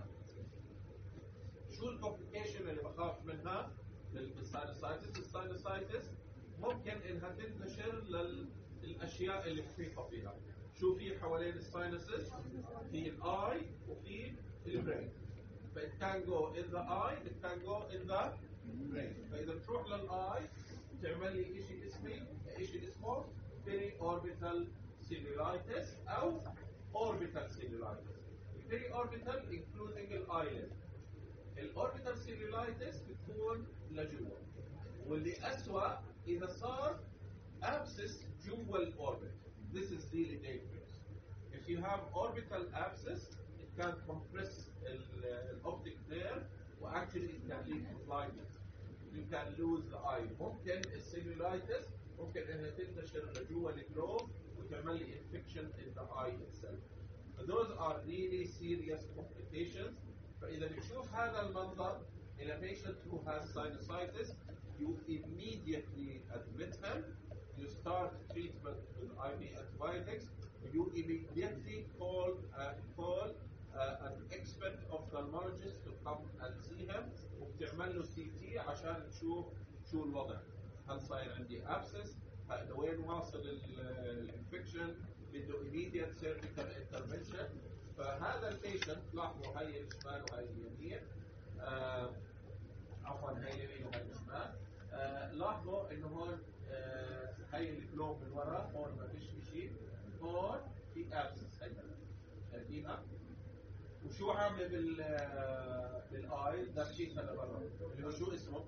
شو الكومبليكيشن اللي بخاف منها للساينوسايتس؟ الساينوسايتس ممكن انها تنتشر للاشياء اللي محيطه فيها. شو في حوالين الساينسز؟ في الاي وفي البرين. فإت كان جو in the eye, it can go in the brain. فإذا بتروح للاي تعمل لي شيء اسمه شيء اسمه periorbital cellulitis أو orbital cellulitis. periorbital including الايلid. الاوربيتال cellulitis بتكون لجوا، واللي أسوأ إذا صار abscess جوا الاوربت. This is really dangerous. If you have orbital abscess, it can compress the optic nerve, and actually it can lead to blindness. You can lose the eye. ممكن الcellulitis ممكن انها تنتشر لجوا الجلوب وتعمل لي infection in the eye itself. Those are really serious complications. فإذا بتشوف هذا المنظر in a patient who has sinusitis, you immediately admit him. You start treatment with I V antibiotics. You immediately call uh, call uh, an expert ophthalmologist to come and see him. وبتعمل له سي تي عشان تشوف شو الوضع. هل صاير عندي abscess؟ وين واصل الانفكشن؟ بده immediate surgical intervention. فهذا البيشنت لاحظوا هاي الشمال وهاي اليمين. آه عفوا هاي اليمين وهاي الشمال. آه لاحظوا انه هون آه هاي الجلوب من ورا، هون ما فيش شيء، هون في ابسس. هاي شايفينها؟ وشو عامله بال بالاي؟ داخلين هذا برا اللي هو شو اسمه؟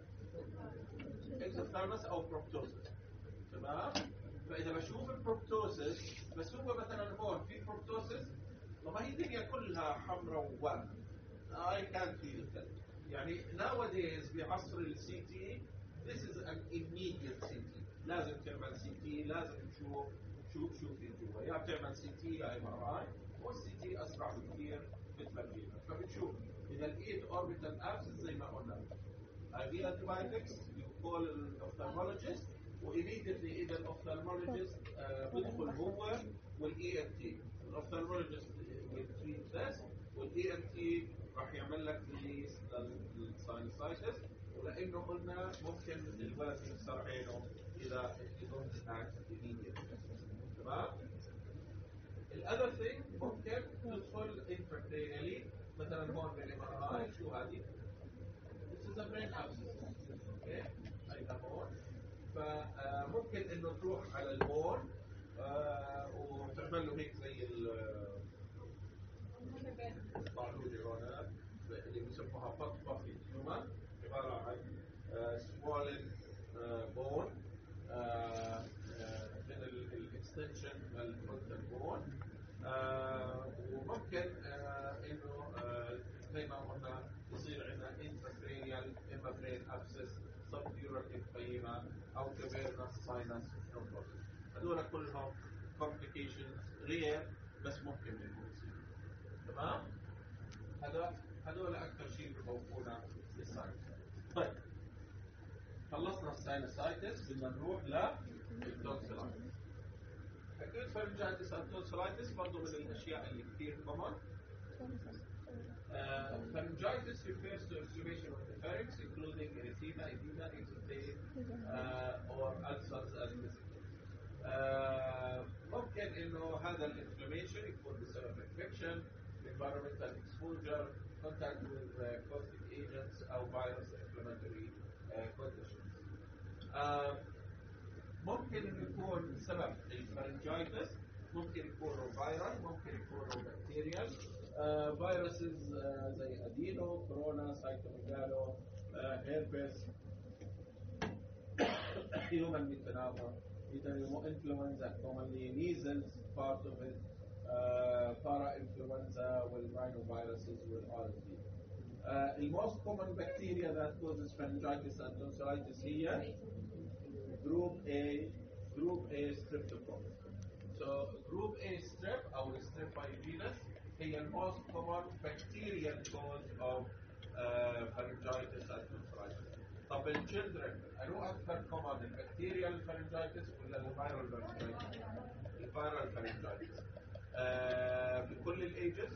اكزوثالمس او بروبتوسس. تمام؟ فاذا بشوف البروبتوسس، بس هو مثلا هون في بروبتوسس، طبعا هي الدنيا كلها حمراء وورد. I can't feel it. يعني nowadays بعصر السي تي this is an immediate سي تي. لازم تعمل سي تي، لازم تشوف شو شو في جوا. يا بتعمل سي تي يا ام ار اي، والسي تي اسرع بكثير بتفرجينا. فبتشوف اذا لقيت اوربيتال ابسس زي ما قلنا I V antibiotics, you call an ophthalmologist, وإيميديتلي إذا الأوفثالمولوجيست بدخل هو والإي إم تي. الأوفثالمولوجيست will treat this، والإي إم تي راح يعمل لك ريليس للساينوسايتس، ولأنه قلنا ممكن الولد يكسر عينه إذا you don't act immediately. تمام؟ الأذر ثينج ممكن تدخل intracranially، مثلا هون بالإم آر آي. شو هذه؟ This is a brain abscess. Okay؟ هيدا هون. فممكن انه تروح على البون آه وتعمل له هيك زي الطاعوجة هون اللي بيسموها فط فافي تيومر، عبارة عن swollen بون من الاكستنشن من الفرونتال بون. وممكن آه انه آه زي ما قلنا يصير عندنا intracranial اما brain abscess subdural emphysema او cavernous sinus thrombosis. هذول كلهم complications rare بس ممكن انه يصير. تمام؟ هذا هذول اكثر شيء بخوفونا للساينس. طيب خلصنا الساينوسايتس، بدنا نروح للتونسيلايتس. acute pharyngitis and tonsillitis برضه من الاشياء اللي كثير common. Uh, pharyngitis refers to inflammation of the pharynx, including erythema, edema, exudate, uh, or ulcers as visible. Uh, ممكن إنه هذا الانفلاميشن يكون بسبب infection, environmental exposure, contact with uh, caustic agents أو virus inflammatory uh, conditions. Uh, ممكن إنه يكون سبب الفارنجايتس، ممكن يكونوا فيرال، ممكن يكونوا بكتيريال. فيروسز زي ادينو، كورونا، سايتوميجالو، هيربس، human methanoma, influenza commonly, measles part of it, uh, para-influenza with rhinoviruses with all of these. Uh, the most common bacteria that causes pharyngitis and tonsillitis here, group A, group A streptococcus. So group A strep أو strep pyogenes هي ال most common bacterial cause of uh, pharyngitis and tonsillitis. طب ال children أنو أكثر common البكتيريال pharyngitis ولا الفيرال pharyngitis؟ الفيرال pharyngitis. آه بكل الايجز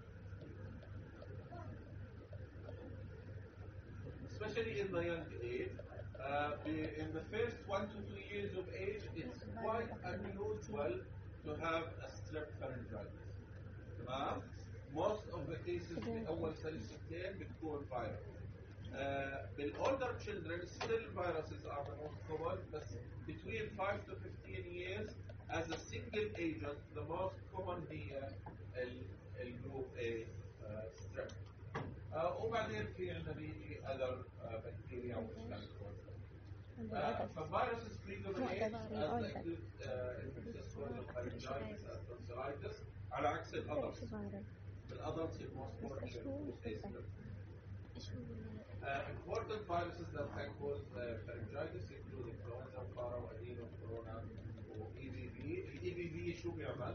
especially in the young age. Uh, in the first one to two years of age, it's quite unusual to have a strep pharyngitis. تمام؟ Most of the cases في أول سنة سنتين بتكون viral. Uh, بالolder children, still viruses are the most common, but between five to fifteen years, as a single agent, the most common هي ال group A uh, strep. Uh, وبعدين في عندنا بيجي other uh, bacteria which can cause it. Uh, فviruses predominate as the acute uh, infectious cause of pharyngitis and tonsillitis على عكس الأدلتس. الأدلتس الموست common هي group A strep. Uh, important viruses that can cause uh, pharyngitis include influenza, paro, adeno, corona, or E B V. ال E B V شو بيعمل؟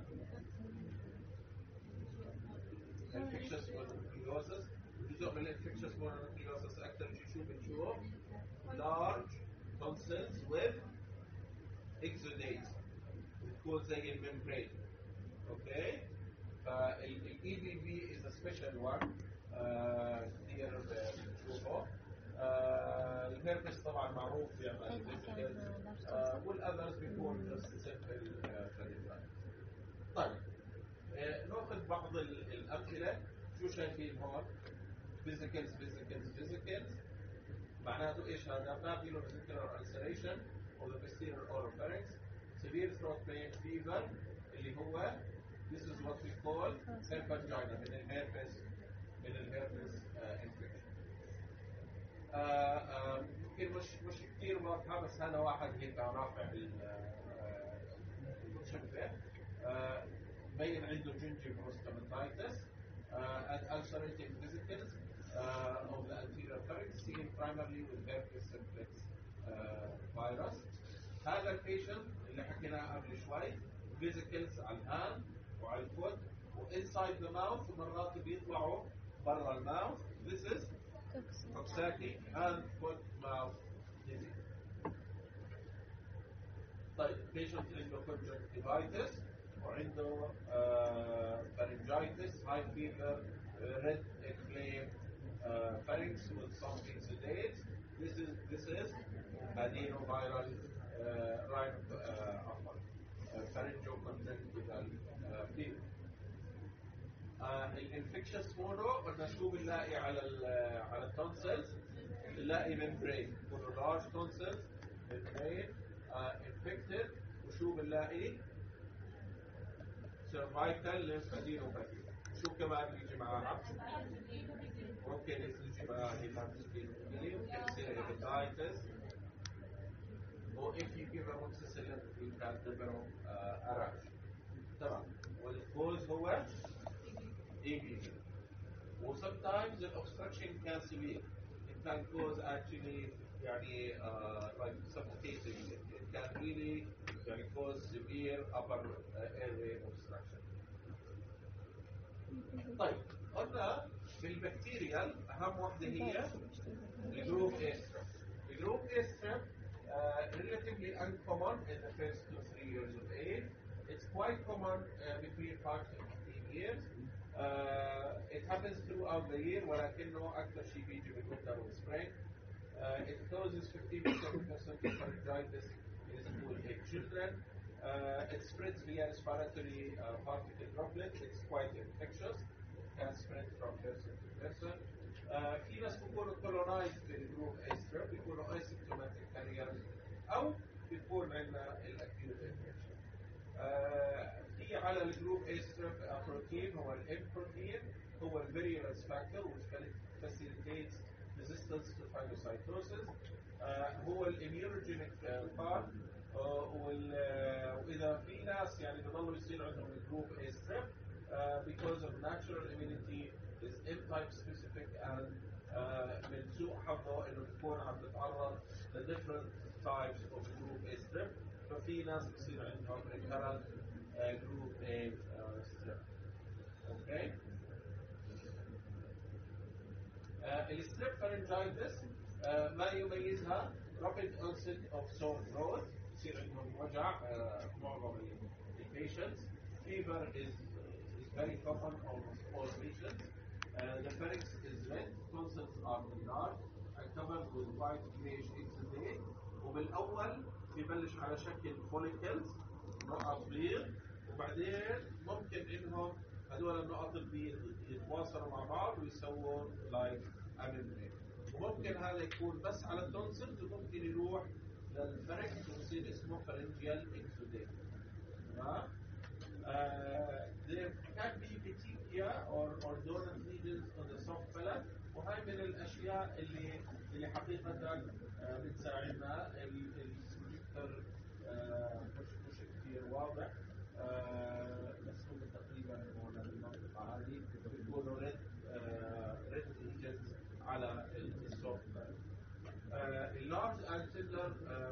infectious mononucleosis. جزء من infectious mononucleosis أكثر شيء شو بنشوف؟ large tonsils with exudates. بتكون زي الممبرين. Okay. فال E B V is a special one. كثير بنشوفه. الهربس طبعا معروف بيعمل فيزيكلز والاذرز بيكون just simple pharyngitis. طيب ناخذ بعض الامثله. شو شايفين هون؟ فيزيكلز فيزيكلز فيزيكلز معناته ايش هذا؟ بابيلو فيزيكولار ulceration of the posterior oropharynx, severe throat pain, fever اللي هو this is what we call herpangina من الهربس من الهربس انفكشن. يمكن مش مش كثير واضحه بس هذا واحد هيك رافع المشفه مبين عنده gingival stomatitis and ulcerating vesicles uh, of the anterior pharynx seen primarily with herpes simplex uh, virus. هذا البيشنت اللي حكيناه قبل شوي vesicles على الهاند وعلى الفوت وانسايد ذا ماوث ومرات بيطلعوا برا الماوث. This is Coxsackie hand, foot, mouth disease. طيب patient عنده conjunctivitis وعنده pharyngitis, high fever, red inflamed uh, pharynx with some exudates. This is this is adenoviral uh, rhino, uh, uh, pharyngoconjunctival uh, fever. الانفكشس مونو قلنا شو بنلاقي على ال على التونسلز؟ بنلاقي ممبرين بيكونوا لارج تونسلز ممبرين انفكتد. وشو بنلاقي؟ سيرفايكال ليمفادينوباثي. شو كمان بيجي معاها؟ ممكن يجي معاها هيباتوسبيروميلي، ممكن يصير هيباتايتس. و if you give amoxicillin you can develop uh, a rash. تمام. والكوز هو E B V. Or sometimes the obstruction can severe. It can cause actually يعني, uh, like suffocating. It, it can really يعني, cause severe upper uh, airway obstruction. طيب قلنا بالبكتيريال أهم واحدة هي الجروب A strep. الجروب A strep uh, relatively uncommon in the first two three years of age. It's quite common uh, between five to fifteen years. Uh, it happens throughout the year ولكنه أكثر شيء بيجي بالوينتر والسبرينج. Uh, it causes fifteen to seventy percent of pharyngitis in school age children. Uh, it spreads via respiratory uh, particle droplets. It's quite infectious. It can spread from person to person. Uh, في ناس بيكونوا colonized بالجروب A strep بيكونوا asymptomatic carriers أو بيكون عندنا الacute infection. في على الجروب A strep بروتين هو ال M protein هو ال virulence factor which facilitates resistance to phagocytosis. هو ال immunogenic part. وإذا في ناس يعني بضلوا يصير عندهم الجروب A strep because of natural immunity is M type specific and من سوء حظه إنه بيكون عم تتعرض ل different types of group A strep. ففي ناس بصير عندهم recurrent uh, group A uh, strep. Okay. Uh, الستريب فارنجايتس uh, ما يميزها rapid onset of sore throat يصير عندهم وجع uh, معظم البيشنتس. Fever is is very common almost all patients. Uh, the pharynx is red, tonsils are dark and covered with white grayish exudate. وبالاول بيبلش على شكل follicles نقط بيض وبعدين ممكن انهم هذول النقط البيض يتواصلوا مع بعض ويسووا لايك اميمبرين. وممكن هذا يكون بس على التونسلز وممكن يروح للفرنكس ويصير اسمه pharyngeal exudate. تمام؟ Uh, there can be petechia or, or dormant lesions on the soft palate وهاي من الاشياء اللي اللي حقيقه uh, بتساعدنا البروجيكتور uh, مش مش كثير واضح uh, بس هو تقريبا هون المنطقه هذه بيكونوا ريد ريد ليجنز على السوفت palate. Uh, large anterior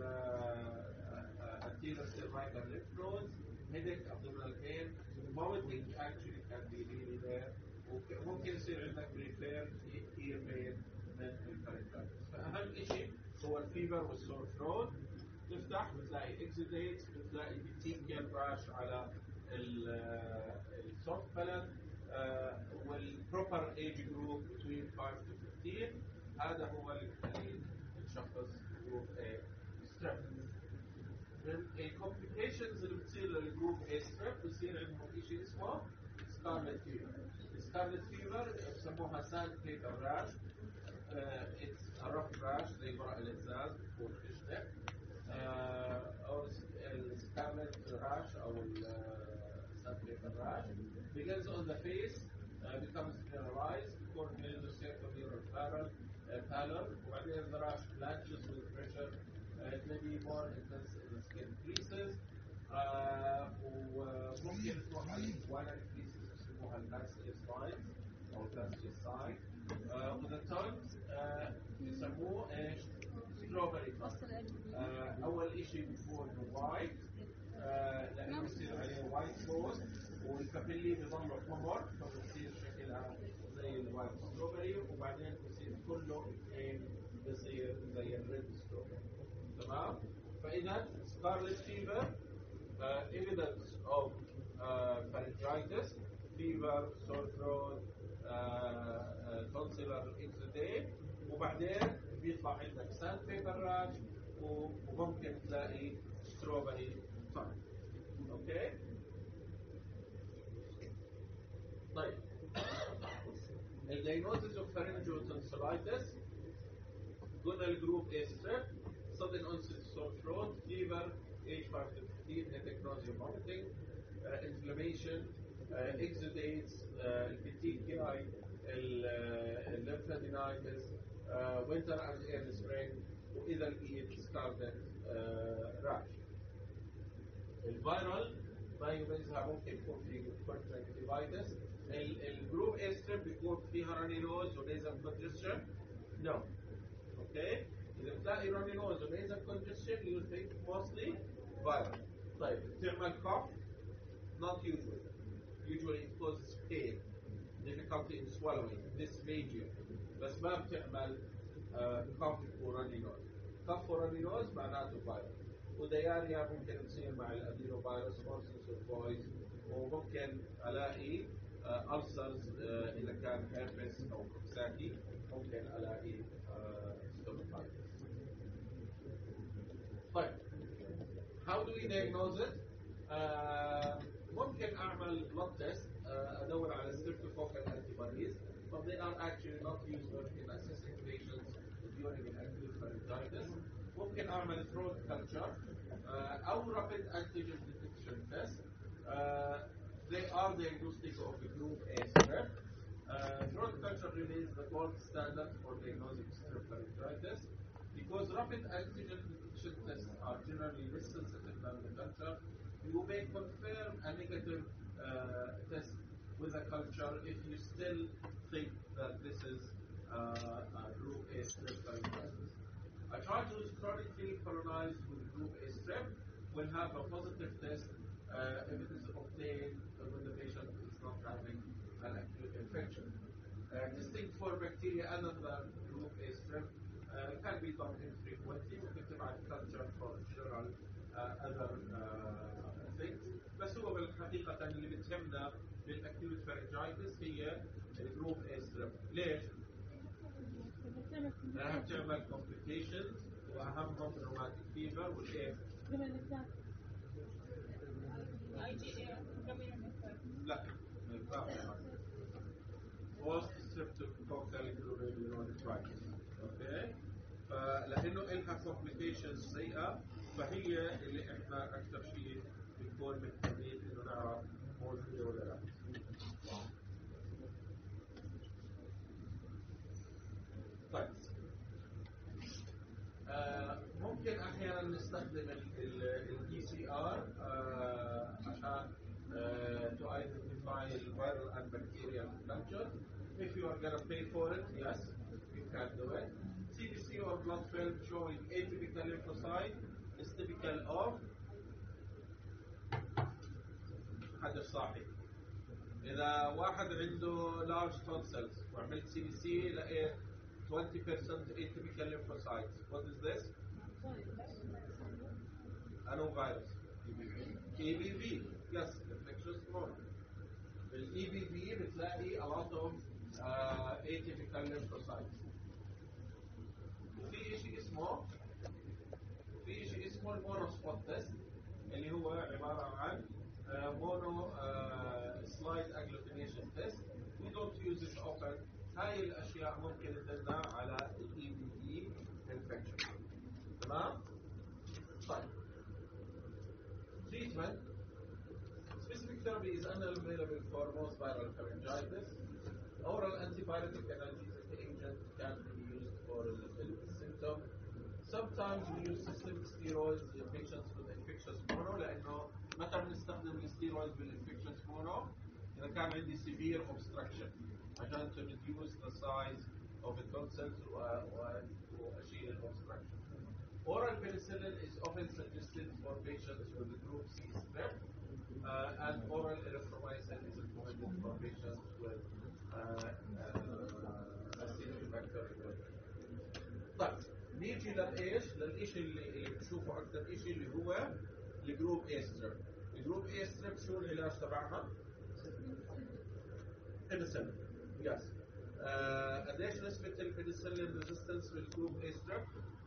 uh, anterior cervical lymph nodes, headache, abdominal pain, vomiting actually can be really there. وممكن يصير عندك بريفير ear pain من الفارنجايتس. فأهم شيء هو الفيبر والسور ثروت. تفتح بتلاقي اكزيديتس، بتلاقي بتيكيال راش على السوفت بالانس والبروبر ايج جروب between five to fifteen. هذا هو اللي الشخص جروب A ستريب. من الكومبليكيشنز اللي بتصير للجروب A ستريب بصير عندهم شيء اسمه سكارلت فيفر. سكارلت فيفر بسموها ساند بيبر راش. اتس ا rough rash زي ورق الازاز بتكون تشتك. او السكارلت راش او الساند بيبر راش begins on the face, uh, becomes generalized, according to the circular pallor, uh, pallor, وبعدين the rash blanches with pressure. Uh, it may be more intense in the skin creases. Uh, وممكن تروح على الإخوانة creases يسموها الماكسيلي ساينز أو الماكسيلي ساين. وذا تونز يسموه ايش؟ ستروبري تونج. أول شيء بيكون وايت لأنه بصير عليه وايت بوست والكابيلي بيضلوا حمر فبتصير شكلها زي الوايت ستروبري وبعدين بصير كله بصير زي الريد ستروبري. تمام؟ فإذا سكارلت فيفر uh, evidence of uh, pharyngitis, fever, sore throat, uh, uh, tonsillar exudate وبعدين بيطلع عندك ساند بيبر راش وممكن تلاقي ستروبري تونج. اوكي؟ طيب الديagnosis of pharyngeal tonsillitis قلنا الجروب A strep, sudden onset sore throat, fever, age five to fifteen, headache, nausea, vomiting, uh, inflammation, uh, exudates, uh, petechiae, lymphadenitis, uh, winter and early spring, وإذا الإيد scarlet uh, rash. الفيرال ما يميزها ممكن يكون في conjunctivitis. الجروب A strep بيكون فيها runny nose ونيزل congestion. No. Okay? إذا بتلاقي runny nose or nasal congestion, you think mostly viral. طيب بتعمل cough? Not usually. Usually it causes pain, difficulty in swallowing, dysphagia. بس ما بتعمل uh, cough or runny nose. cough or runny nose معناته viral. ودياريا ممكن تصير مع الادينوفيروس فورسنس اوف فويس وممكن الاقي uh, ulcers uh, اذا كان herpes او كوكساكي ممكن الاقي stomatitis. طيب how do we diagnose it? uh, ممكن اعمل blood test uh, ادور على streptococcal antibodies but they are actually not used in assessing patients during an acute pharyngitis. ممكن اعمل throat culture uh, او rapid antigen detection test. uh, they are diagnostic of a group A strep. Uh, throat culture remains the gold standard for diagnosing strep pharyngitis because rapid antigen detection tests are generally less sensitive than the culture. You may confirm a negative uh, test with a culture if you still think that this is uh, a group A strep pharyngitis. A child who is chronically colonized with group A strep will have a positive test uh, if it is obtained when the patient is not having an acute infection. Uh, distinct for bacteria another group A strep uh, can be done infrequently ممكن تبعت culture for general uh, other uh, things بس هو بالحقيقة اللي بتهمنا بالأكيوت فارنجايتس هي الجروب A strep. ليش؟ لأنها بتعمل complications وأهمهم rheumatic fever والإيه؟ لا post streptococcal glomerulonephritis. اوكي فلانه لها complications سيئه فهي اللي احنا اكثر شيء بنكون مهتمين انه نعرف موجوده ولا لا. طيب آه ممكن احيانا نستخدم البي سي ار عشان uh, to identify the viral and bacterial culture. If you are going to pay for it, yes, you can do it. C B C or blood film showing atypical lymphocyte is typical of حدث صاحي. إذا واحد عنده large tonsils وعملت سي بي سي لقيت twenty percent atypical lymphocytes. What is this? أنو virus? E B V. Yes, infectious mono. ال E B V بتلاقي a lot of uh, atypical lymphocytes. وفي شيء اسمه في شيء اسمه المونو سبوت تيست اللي هو عبارة عن mono uh, slide agglutination test. We don't use it often. هاي الأشياء ممكن تدلنا على ال E B V infection. تمام؟ طيب. Treatment. Specific therapy is unavailable for most viral pharyngitis. Oral antibiotic analgesic agent can be used for the symptom. Sometimes we use systemic steroids in patients with infectious mono لأنه متى بنستخدم الستيرويدز بالinfectious mono إذا كان عندي severe obstruction عشان to reduce the size of the tonsils وأشيل obstruction. Oral penicillin is often suggested for patients with group C strep, uh, and oral erythromycin is recommended for patients with Acinetobacter pylori. طيب نيجي للايش؟ للشيء اللي اللي بنشوفه اكثر شيء اللي هو الجروب A strep. الجروب A strep شو العلاج تبعها؟ penicillin. يس. قديش نسبة البنسلين ريزيستنس بالجروب A strep؟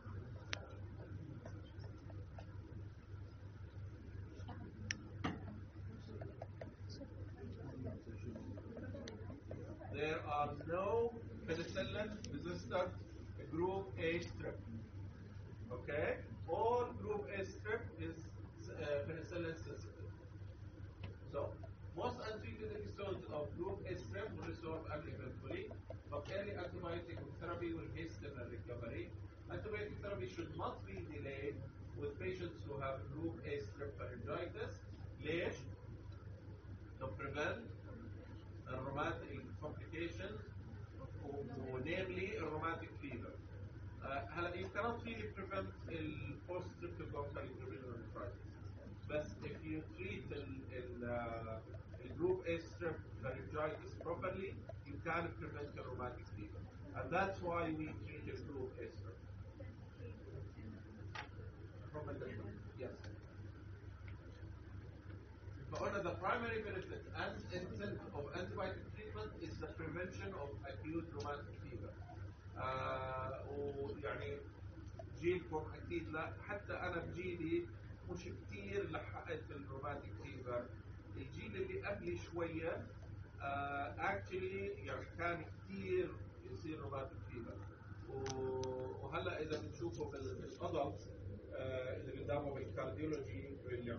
There are no penicillin resistant group A strep. Okay? All group A strep is uh, penicillin sensitive. So, most untreated episodes of group A strep will resolve eventually, but early antibiotic therapy will hasten the recovery. Antibiotic therapy should not be delayed with patients who have group A strep pharyngitis. ليش؟ To prevent rheumatic complications, namely rheumatic fever. هلا uh, you cannot really prevent post streptococcal glomerulonephritis. But if you treat the group A strep pharyngitis properly, you can prevent the rheumatic fever. And that's why we treat the group A strep. Yes. فقلنا the primary benefit and intent of antibiotic treatment is the prevention of acute rheumatic fever. آه ويعني جيلكم اكيد لا حتى انا بجيلي مش كثير لحقت الروماتيك فيفر. الجيل اللي قبلي شويه اكشلي uh, يعني كان كثير يصير روماتيك فيفر. وهلا اذا بنشوفه بالادلت uh, اذا بندعمه بالكارديولوجي